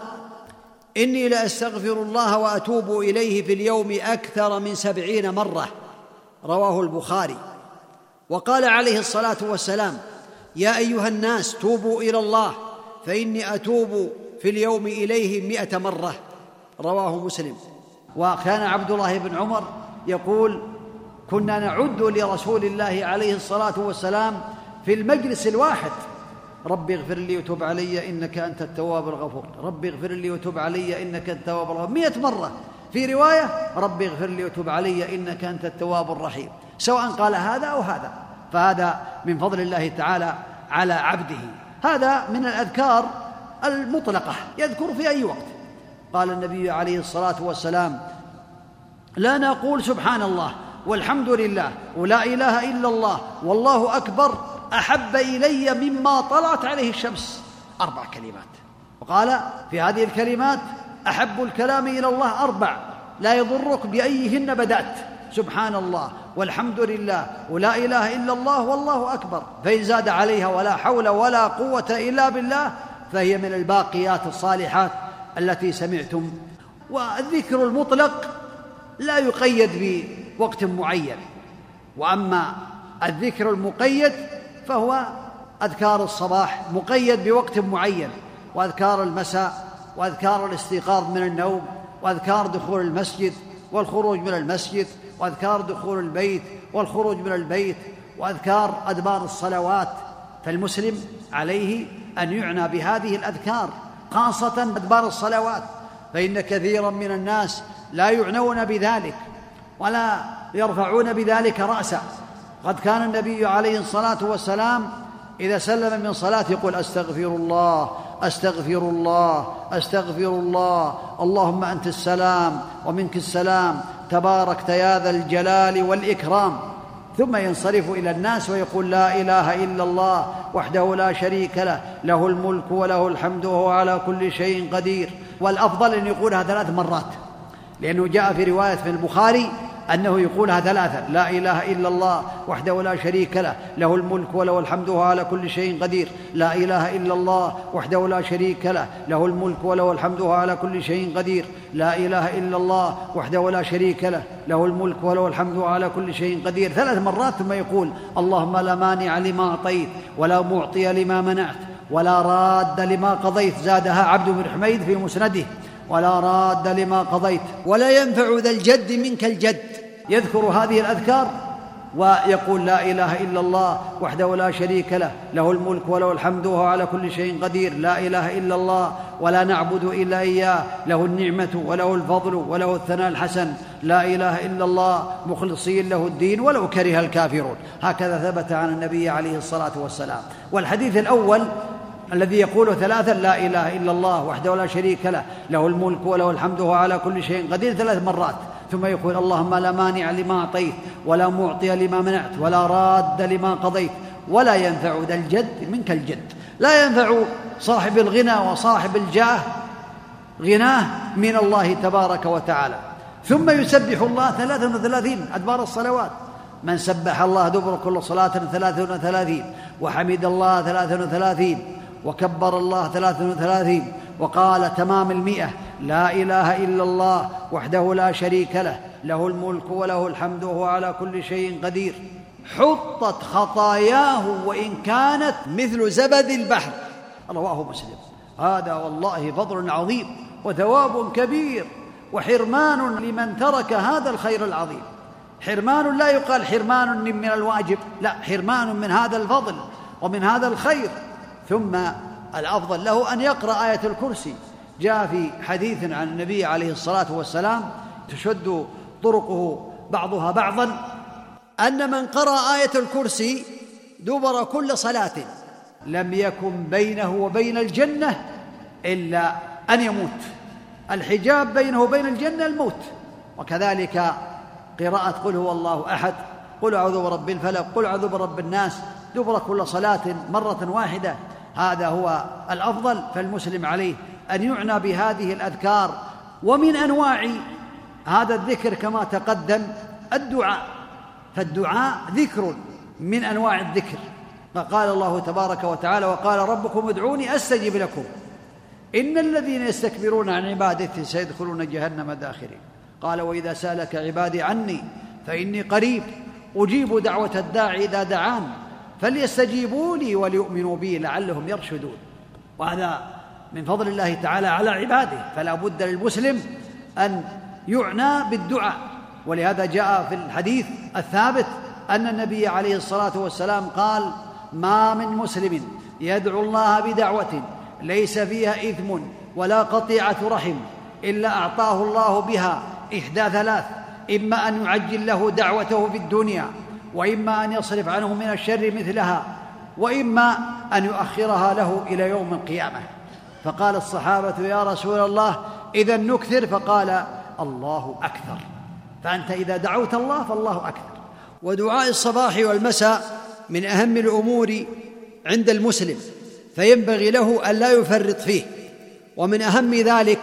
إني لأستغفر الله وأتوب إليه في اليوم أكثر من سبعين مرة. رواه البخاري. وقال عليه الصلاة والسلام يا أيها الناس توبوا إلى الله فإني أتوب في اليوم إليه مئة مرة. رواه مسلم. وكان عبد الله بن عمر يقول كنا نعد لرسول الله عليه الصلاة والسلام في المجلس الواحد رب اغفر لي وتب علي إنك أنت التواب الغفور، رب اغفر لي وتب علي إنك أنت التواب الغفور، مئة مرة. في رواية رب اغفر لي وتب علي إنك أنت التواب الرحيم، سواء قال هذا أو هذا. فهذا من فضل الله تعالى على عبده. هذا من الأذكار المطلقة يذكر في أي وقت. قال النبي عليه الصلاة والسلام لا نقول سبحان الله والحمد لله ولا إله إلا الله والله أكبر أحب إلي مما طلعت عليه الشمس. أربع كلمات. وقال في هذه الكلمات أحب الكلام إلى الله أربع لا يضرك بأيهن بدأت: سبحان الله والحمد لله ولا إله إلا الله والله أكبر. فإن زاد عليها ولا حول ولا قوة إلا بالله فهي من الباقيات الصالحات التي سمعتم. والذكر المطلق لا يقيد بوقت معين، وأما الذكر المقيد فهو أذكار الصباح مقيد بوقت معين، وأذكار المساء، وأذكار الاستيقاظ من النوم، وأذكار دخول المسجد والخروج من المسجد، وأذكار دخول البيت والخروج من البيت، وأذكار أدبار الصلوات. فالمسلم عليه أن يعنى بهذه الأذكار خاصة أدبار الصلوات، فإن كثيرا من الناس لا يعنون بذلك ولا يرفعون بذلك رأسا. قد كان النبي عليه الصلاة والسلام إذا سلم من صلاة يقول: أستغفر الله أستغفر الله أستغفر الله اللهم أنت السلام ومنك السلام تباركت يا ذا الجلال والإكرام، ثم ينصرف إلى الناس ويقول: لا إله إلا الله وحده لا شريك له له الملك وله الحمد وهو على كل شيء قدير. والأفضل أن يقولها ثلاث مرات، لأنه جاء في رواية في البخاري أنه يقولها ثلاثة: لا إله إلا الله وحده لا شريك له له الملك وله الحمد وهو على كل شيء قدير. لا إله إلا الله وحده لا شريك له له الملك وله الحمد وهو على كل شيء قدير. لا إله إلا الله وحده لا شريك له له الملك وله الحمد وهو على كل شيء قدير ثلاث مرات، ثم يقول: اللهم لا مانع لما أعطيت ولا معطي لما منعت ولا راد لما قضيت. زادها عبد بن حميد في مسنده: ولا راد لما قضيت ولا ينفع ذا الجد منك الجد. يذكر هذه الأذكار ويقول: لا إله إلا الله وحده لا شريك له له الملك وله الحمد وهو على كل شيء قدير. لا إله إلا الله ولا نعبد إلا إياه له النعمة وله الفضل وله الثناء الحسن. لا إله إلا الله مخلصين له الدين ولو كره الكافرون. هكذا ثبت عن النبي عليه الصلاة والسلام. والحديث الأول الذي يقول ثلاثا: لا إله إلا الله وحده لا شريك له له الملك وله الحمد وهو على كل شيء قدير ثلاث مرات، ثم يقول: اللهم لا مانع لما أعطيت ولا معطي لما منعت ولا راد لما قضيت ولا ينفع ذا الجد منك الجد. لا ينفع صاحب الغنى وصاحب الجاه غناه من الله تبارك وتعالى. ثم يسبح الله ثلاثا وثلاثين أدبار الصلوات: من سبح الله دبر كل صلاة ثلاثا وثلاثين، وحمد الله ثلاثا وثلاثين، وكبر الله ثلاثا وثلاثين، وقال تمام المئة: لا إله إلا الله وحده لا شريك له له الملك وله الحمد وهو على كل شيء قدير. حطت خطاياه وإن كانت مثل زبد البحر. رواه مسلم. هذا والله فضل عظيم وثواب كبير وحرمان لمن ترك هذا الخير العظيم. حرمان لا يقال حرمان من الواجب، لا، حرمان من هذا الفضل ومن هذا الخير. ثم الأفضل له أن يقرأ آية الكرسي. جاء في حديث عن النبي عليه الصلاة والسلام تشد طرقه بعضها بعضا أن من قرأ آية الكرسي دبر كل صلاة لم يكن بينه وبين الجنة إلا أن يموت. الحجاب بينه وبين الجنة الموت. وكذلك قراءة قل هو الله أحد، قل أعوذ برب الفلق، قل أعوذ برب الناس دبر كل صلاة مرة واحدة. هذا هو الأفضل. فالمسلم عليه أن يعنى بهذه الأذكار. ومن أنواع هذا الذكر كما تقدم الدعاء، فالدعاء ذكر من أنواع الذكر. فقال الله تبارك وتعالى: وقال ربكم ادعوني أستجب لكم إن الذين يستكبرون عن عبادتي سيدخلون جهنم داخرين. قال: وإذا سألك عبادي عني فإني قريب أجيب دعوة الداعي إذا دعان فليستجيبوا لي وليؤمنوا بي لعلهم يرشدون. وهذا من فضل الله تعالى على عباده، فلا بد للمسلم أن يعنى بالدعاء. ولهذا جاء في الحديث الثابت أن النبي عليه الصلاة والسلام قال: ما من مسلم يدعو الله بدعوة ليس فيها إثم ولا قطيعة رحم إلا أعطاه الله بها إحدى ثلاث: إما أن يعجل له دعوته في الدنيا، وإما أن يصرف عنه من الشر مثلها، وإما أن يؤخرها له إلى يوم القيامة. فقال الصحابة: يا رسول الله إذن نكثر؟ فقال: الله أكثر. فأنت إذا دعوت الله فالله أكثر. ودعاء الصباح والمساء من أهم الأمور عند المسلم، فينبغي له أن لا يفرط فيه. ومن أهم ذلك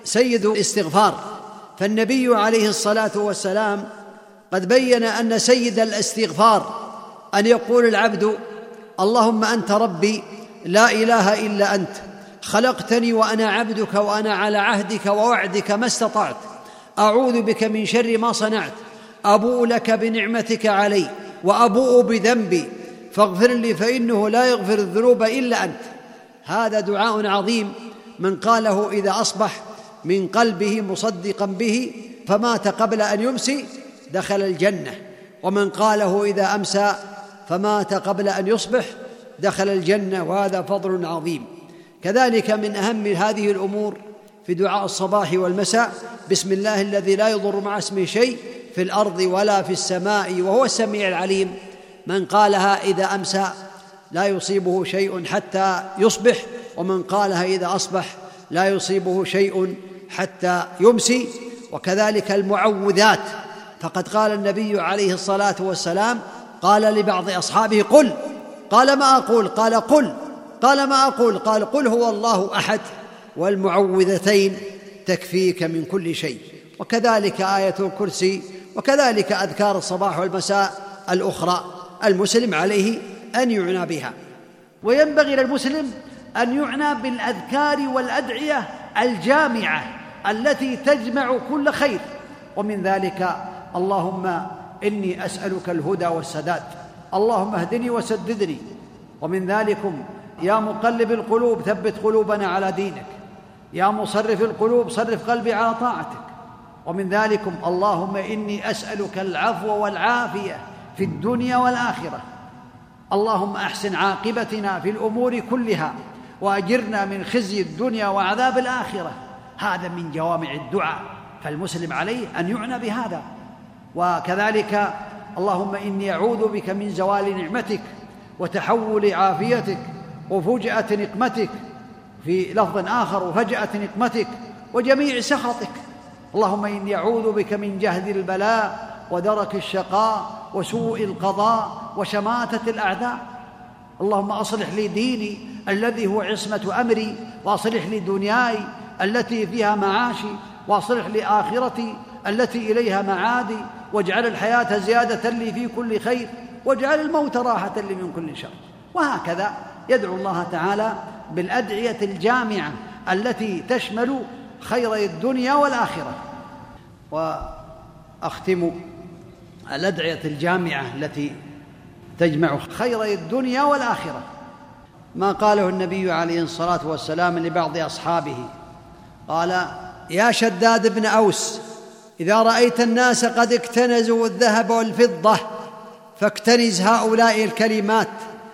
سيد الاستغفار، فالنبي عليه الصلاة والسلام قد بين أن سيد الاستغفار أن يقول العبد: اللهم أنت ربي لا إله إلا أنت، خلقتني وأنا عبدك وأنا على عهدك ووعدك ما استطعت، أعوذ بك من شر ما صنعت، أبوء لك بنعمتك علي وأبوء بذنبي فاغفر لي فإنه لا يغفر الذنوب إلا أنت. هذا دعاء عظيم، من قاله إذا أصبح من قلبه مصدقا به فمات قبل أن يمسي دخل الجنة، ومن قاله إذا أمسى فمات قبل أن يصبح دخل الجنة، وهذا فضل عظيم. كذلك من أهم هذه الأمور في دعاء الصباح والمساء: بسم الله الذي لا يضر مع اسمه شيء في الأرض ولا في السماء وهو السميع العليم. من قالها إذا أمسى لا يصيبه شيء حتى يصبح، ومن قالها إذا أصبح لا يصيبه شيء حتى يمسي. وكذلك المعوذات، فقد قال النبي عليه الصلاة والسلام، قال لبعض أصحابه: قل. قال: ما أقول؟ قال: قل. قال: ما أقول؟ قال: قل هو الله أحد، والمعوذتين تكفيك من كل شيء. وكذلك آية الكرسي، وكذلك أذكار الصباح والمساء الأخرى، المسلم عليه أن يعنى بها. وينبغي للمسلم أن يعنى بالأذكار والأدعية الجامعة التي تجمع كل خير، ومن ذلك: اللهم إني أسألك الهدى والسداد، اللهم اهدني وسددني. ومن ذلكم: يا مقلب القلوب ثبت قلوبنا على دينك، يا مصرف القلوب صرف قلبي على طاعتك. ومن ذلكم: اللهم إني أسألك العفو والعافية في الدنيا والآخرة، اللهم أحسن عاقبتنا في الأمور كلها وأجرنا من خزي الدنيا وعذاب الآخرة. هذا من جوامع الدعاء، فالمسلم عليه أن يعنى بهذا. وكذلك: اللهم إني أعوذ بك من زوال نعمتك وتحول عافيتك وفجأة نقمتك، في لفظ آخر: وفجأة نقمتك وجميع سخطك. اللهم إني أعوذ بك من جهد البلاء ودرك الشقاء وسوء القضاء وشماتة الأعداء. اللهم أصلح لي ديني الذي هو عصمة أمري، وأصلح لي دنياي التي فيها معاشي، وأصلح لي آخرتي التي إليها معادي، واجعل الحياة زيادة لي في كل خير، واجعل الموت راحة لي من كل شر. وهكذا يدعو الله تعالى بالأدعية الجامعة التي تشمل خيري الدنيا والآخرة. وأختم الأدعية الجامعة التي تجمع خيري الدنيا والآخرة ما قاله النبي عليه الصلاة والسلام لبعض أصحابه، قال: يا شداد بن أوس، إذا رأيت الناس قد اكتنزوا الذهب والفضة فاكتنز هؤلاء الكلمات: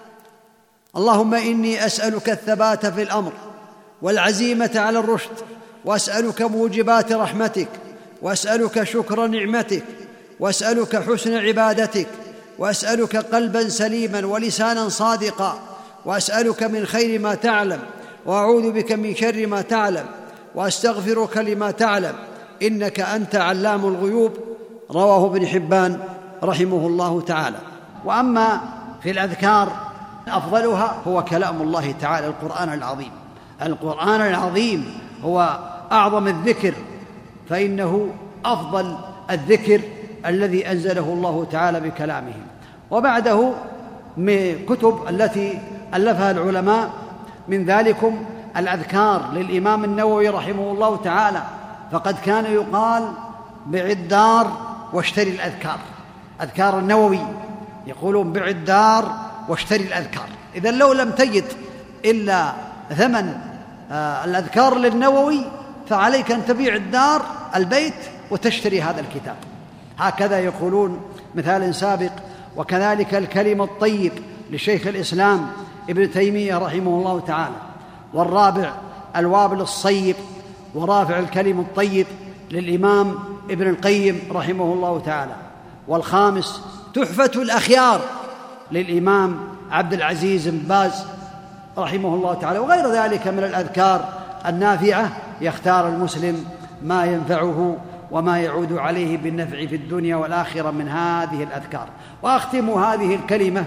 اللهم إني أسألك الثبات في الأمر والعزيمة على الرشد، وأسألك موجبات رحمتك، وأسألك شكر نعمتك، وأسألك حسن عبادتك، وأسألك قلبا سليما ولسانا صادقا، وأسألك من خير ما تعلم، وأعوذ بك من شر ما تعلم، وأستغفرك لما تعلم، إنك أنت علام الغيوب. رواه ابن حبان رحمه الله تعالى. وأما في الأذكار أفضلها هو كلام الله تعالى، القرآن العظيم. القرآن العظيم هو أعظم الذكر، فإنه أفضل الذكر الذي أنزله الله تعالى بكلامه. وبعده من كتب التي ألفها العلماء، من ذلكم الأذكار للإمام النووي رحمه الله تعالى، فقد كان يقال: بع الدار واشتري الأذكار. أذكار النووي يقولون: بع الدار واشتري الأذكار. إذن لو لم تجد إلا ثمن آه الأذكار للنووي فعليك أن تبيع الدار البيت وتشتري هذا الكتاب. هكذا يقولون مثال سابق. وكذلك الكلم الطيب لشيخ الإسلام ابن تيمية رحمه الله تعالى. والرابع الوابل الصيب ورافع الكلم الطيب للإمام ابن القيم رحمه الله تعالى. والخامس تحفة الأخيار للإمام عبد العزيز بن باز رحمه الله تعالى. وغير ذلك من الأذكار النافعة يختار المسلم ما ينفعه وما يعود عليه بالنفع في الدنيا والآخرة من هذه الأذكار. وأختم هذه الكلمة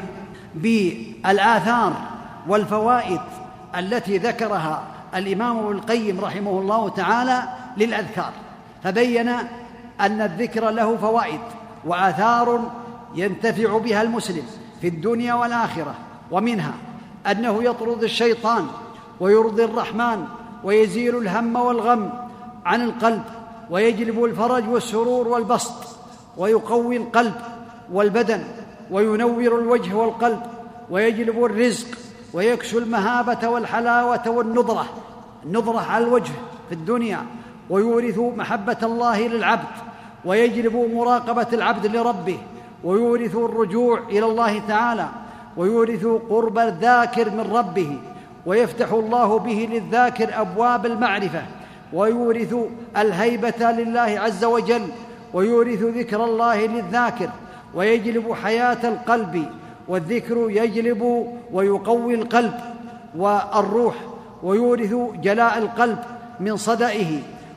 بالآثار والفوائد التي ذكرها الإمام ابن القيم رحمه الله تعالى للأذكار، فبين أن الذكر له فوائد وآثار ينتفع بها المسلم في الدنيا والآخرة، ومنها أنه يطرد الشيطان ويرضي الرحمن ويزيل الهم والغم عن القلب، ويجلب الفرج والسرور والبسط، ويقوي القلب والبدن، وينور الوجه والقلب، ويجلب الرزق، ويكسو المهابة والحلاوة والنضرة النضرة على الوجه في الدنيا، ويورث محبة الله للعبد، ويجلب مراقبة العبد لربه، ويورث الرجوع إلى الله تعالى، ويورث قرب الذاكر من ربه، ويفتح الله به للذاكر أبواب المعرفة، ويورث الهيبة لله عز وجل، ويورث ذكر الله للذاكر، ويجلب حياة القلب، والذكر يجلب ويقوي القلب والروح، ويورث جلاء القلب من صدئه،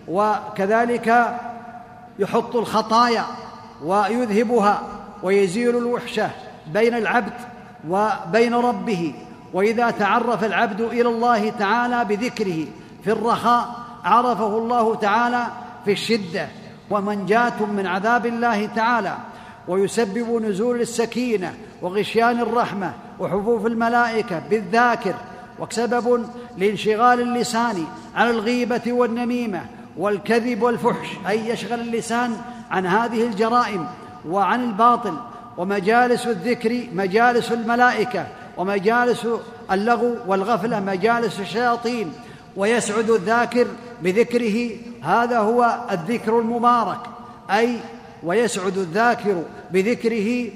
وكذلك يحط الخطايا ويذهبها، ويزيل الوحشة بين العبد وبين ربه. وإذا تعرف العبد إلى الله تعالى بذكره في الرخاء عرفه الله تعالى في الشدة، ومنجاة من عذاب الله تعالى، ويسبب نزول السكينة وغشيان الرحمة وحفوف الملائكة بالذاكر، وسبب لانشغال اللسان عن الغيبة والنميمة والكذب والفحش، أي يشغل اللسان عن هذه الجرائم وعن الباطل. ومجالس الذكر مجالس الملائكة، ومجالس اللغو والغفلة مجالس الشياطين، ويسعد الذاكر بذكره، هذا هو الذكر المبارك، أي ويسعد الذاكر بذكره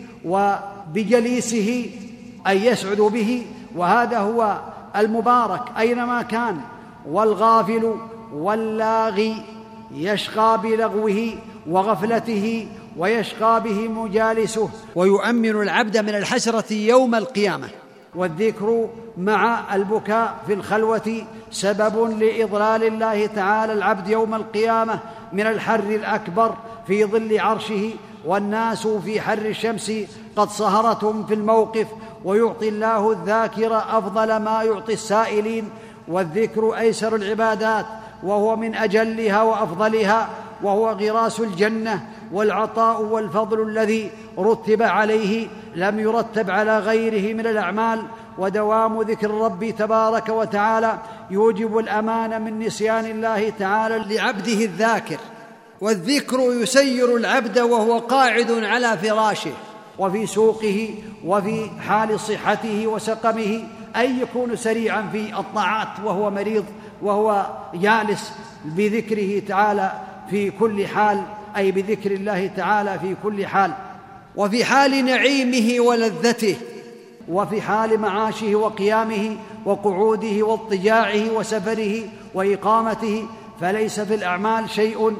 وبجليسه، أي يسعد به، وهذا هو المبارك أينما كان. والغافل واللاغي يشقى بلغوه وغفلته، ويشقى به مجالسه، ويؤمن العبد من الحسرة يوم القيامة. والذكر مع البكاء في الخلوة سبب لإضلال الله تعالى العبد يوم القيامة من الحر الأكبر في ظل عرشه، والناس في حر الشمس قد صهرتهم في الموقف، ويعطي الله الذاكر أفضل ما يعطي السائلين. والذكر أيسر العبادات، وهو من أجلها وأفضلها، وهو غراس الجنة، والعطاء والفضل الذي رتب عليه لم يرتب على غيره من الأعمال. ودوام ذكر الرب تبارك وتعالى يوجب الأمان من نسيان الله تعالى لعبده الذاكر. والذكر يسير العبد وهو قاعد على فراشه وفي سوقه وفي حال صحته وسقمه، أي يكون سريعا في الطاعات وهو مريض، وهو جالس بذكره تعالى في كل حال، أي بذكر الله تعالى في كل حال، وفي حال نعيمه ولذته، وفي حال معاشه وقيامه وقعوده واضطجاعه وسفره وإقامته. فليس في الأعمال شيء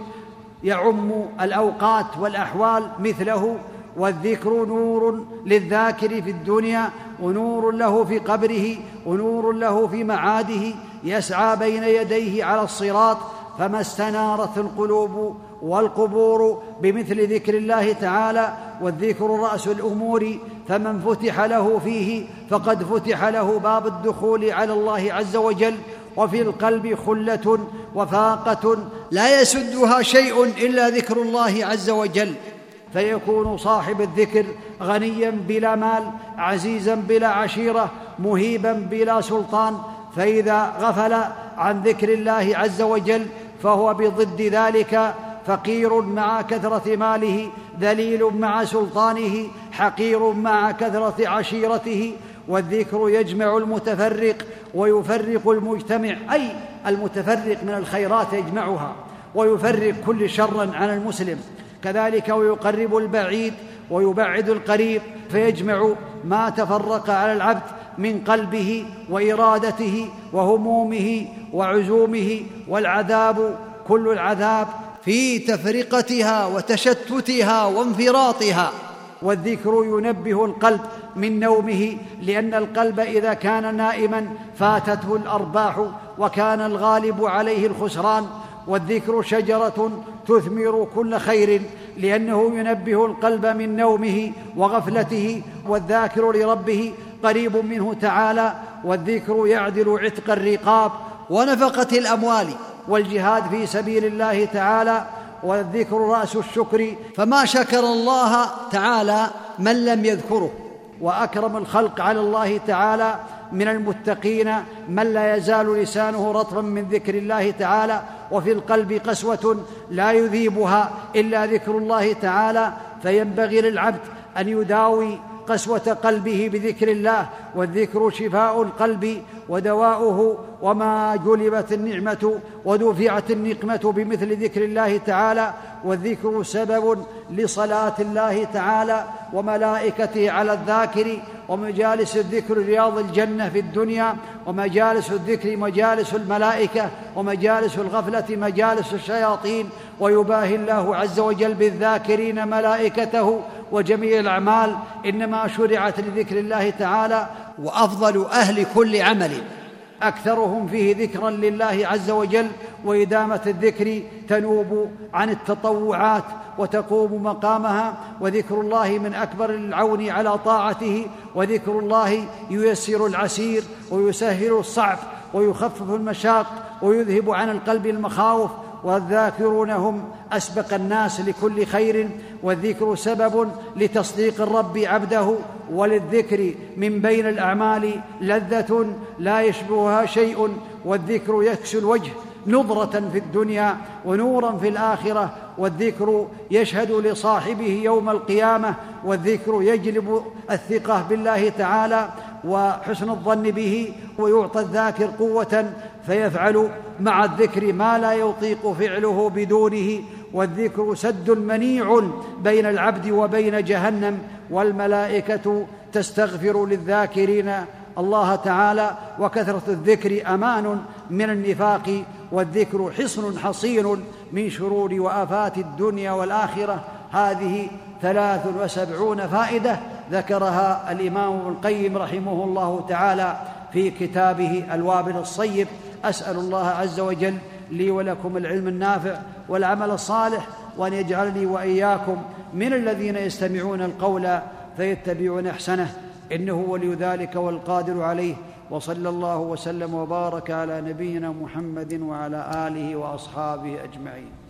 يعم الأوقات والأحوال مثله. والذكر نور للذاكر في الدنيا، ونور له في قبره، ونور له في معاده، يسعى بين يديه على الصراط، فما استنارت القلوب والقبور بمثل ذكر الله تعالى. والذكر رأس الأمور، فمن فتح له فيه فقد فتح له باب الدخول على الله عز وجل. وفي القلب خلة وفاقة لا يسدها شيء إلا ذكر الله عز وجل، فيكون صاحب الذكر غنيا بلا مال، عزيزا بلا عشيرة، مهيبا بلا سلطان. فإذا غفل عن ذكر الله عز وجل فهو بضد ذلك فقير مع كثرة ماله، ذليل مع سلطانه، حقير مع كثرة عشيرته. والذكر يجمع المتفرق ويفرق المجتمع، أي المتفرق من الخيرات يجمعها ويفرق كل شر عن المسلم. كذلك ويقرب البعيد ويبعد القريب، فيجمع ما تفرق على العبد من قلبه وإرادته وهمومه وعزومه. والعذاب كل العذاب في تفرقتها وتشتتها وانفراطها. والذكر ينبه القلب من نومه، لأن القلب إذا كان نائما فاتته الأرباح وكان الغالب عليه الخسران. والذكر شجرة تثمر كل خير، لأنه ينبه القلب من نومه وغفلته. والذاكر لربه قريب منه تعالى. والذكر يعدل عتق الرقاب ونفقة الأموال، والجهاد في سبيل الله تعالى، والذكر رأس الشكر، فما شكر الله تعالى من لم يذكره. وأكرم الخلق على الله تعالى من المتقين من لا يزال لسانه رطبا من ذكر الله تعالى، وفي القلب قسوة لا يذيبها إلا ذكر الله تعالى، فينبغي للعبد أن يداوي قسوة قلبه بذكر الله، والذكر شفاء القلب ودواؤه، وما جلبت النعمة ودفعت النقمة بمثل ذكر الله تعالى. والذكر سبب لصلاة الله تعالى وملائكته على الذاكر، ومجالس الذكر رياض الجنة في الدنيا، ومجالس الذكر مجالس الملائكة، ومجالس الغفلة مجالس الشياطين. ويباهي الله عز وجل بالذاكرين ملائكته، وجميع الأعمال إنما شرعت لذكر الله تعالى. وأفضل أهل كل عمل أكثرهم فيه ذكرا لله عز وجل، وإدامة الذكر تنوب عن التطوعات وتقوم مقامها. وذكر الله من أكبر العون على طاعته، وذكر الله ييسر العسير ويسهل الصعب ويخفف المشاق ويذهب عن القلب المخاوف، والذاكرون هم أسبق الناس لكل خير. والذكر سبب لتصديق الرب عبده، وللذكر من بين الأعمال لذة لا يشبهها شيء. والذكر يكسو الوجه نضرة في الدنيا ونورا في الآخرة، والذكر يشهد لصاحبه يوم القيامة، والذكر يجلب الثقة بالله تعالى وحسن الظن به، ويعطى الذاكر قوة فيفعل مع الذكر ما لا يطيق فعله بدونه. والذكر سد منيع بين العبد وبين جهنم، والملائكة تستغفر للذاكرين الله تعالى. وكثرة الذكر أمان من النفاق، والذكر حصن حصين من شرور وآفات الدنيا والآخرة. هذه ثلاث وسبعون فائدة ذكرها الإمام ابن القيم رحمه الله تعالى في كتابه الوابل الصيب. أسأل الله عز وجل لي ولكم العلم النافع والعمل الصالح، وأن يجعلني وإياكم من الذين يستمعون القول فيتبعون أحسنه، إنه ولي ذلك والقادر عليه. وصلى الله وسلم وبارك على نبينا محمد وعلى آله وأصحابه أجمعين.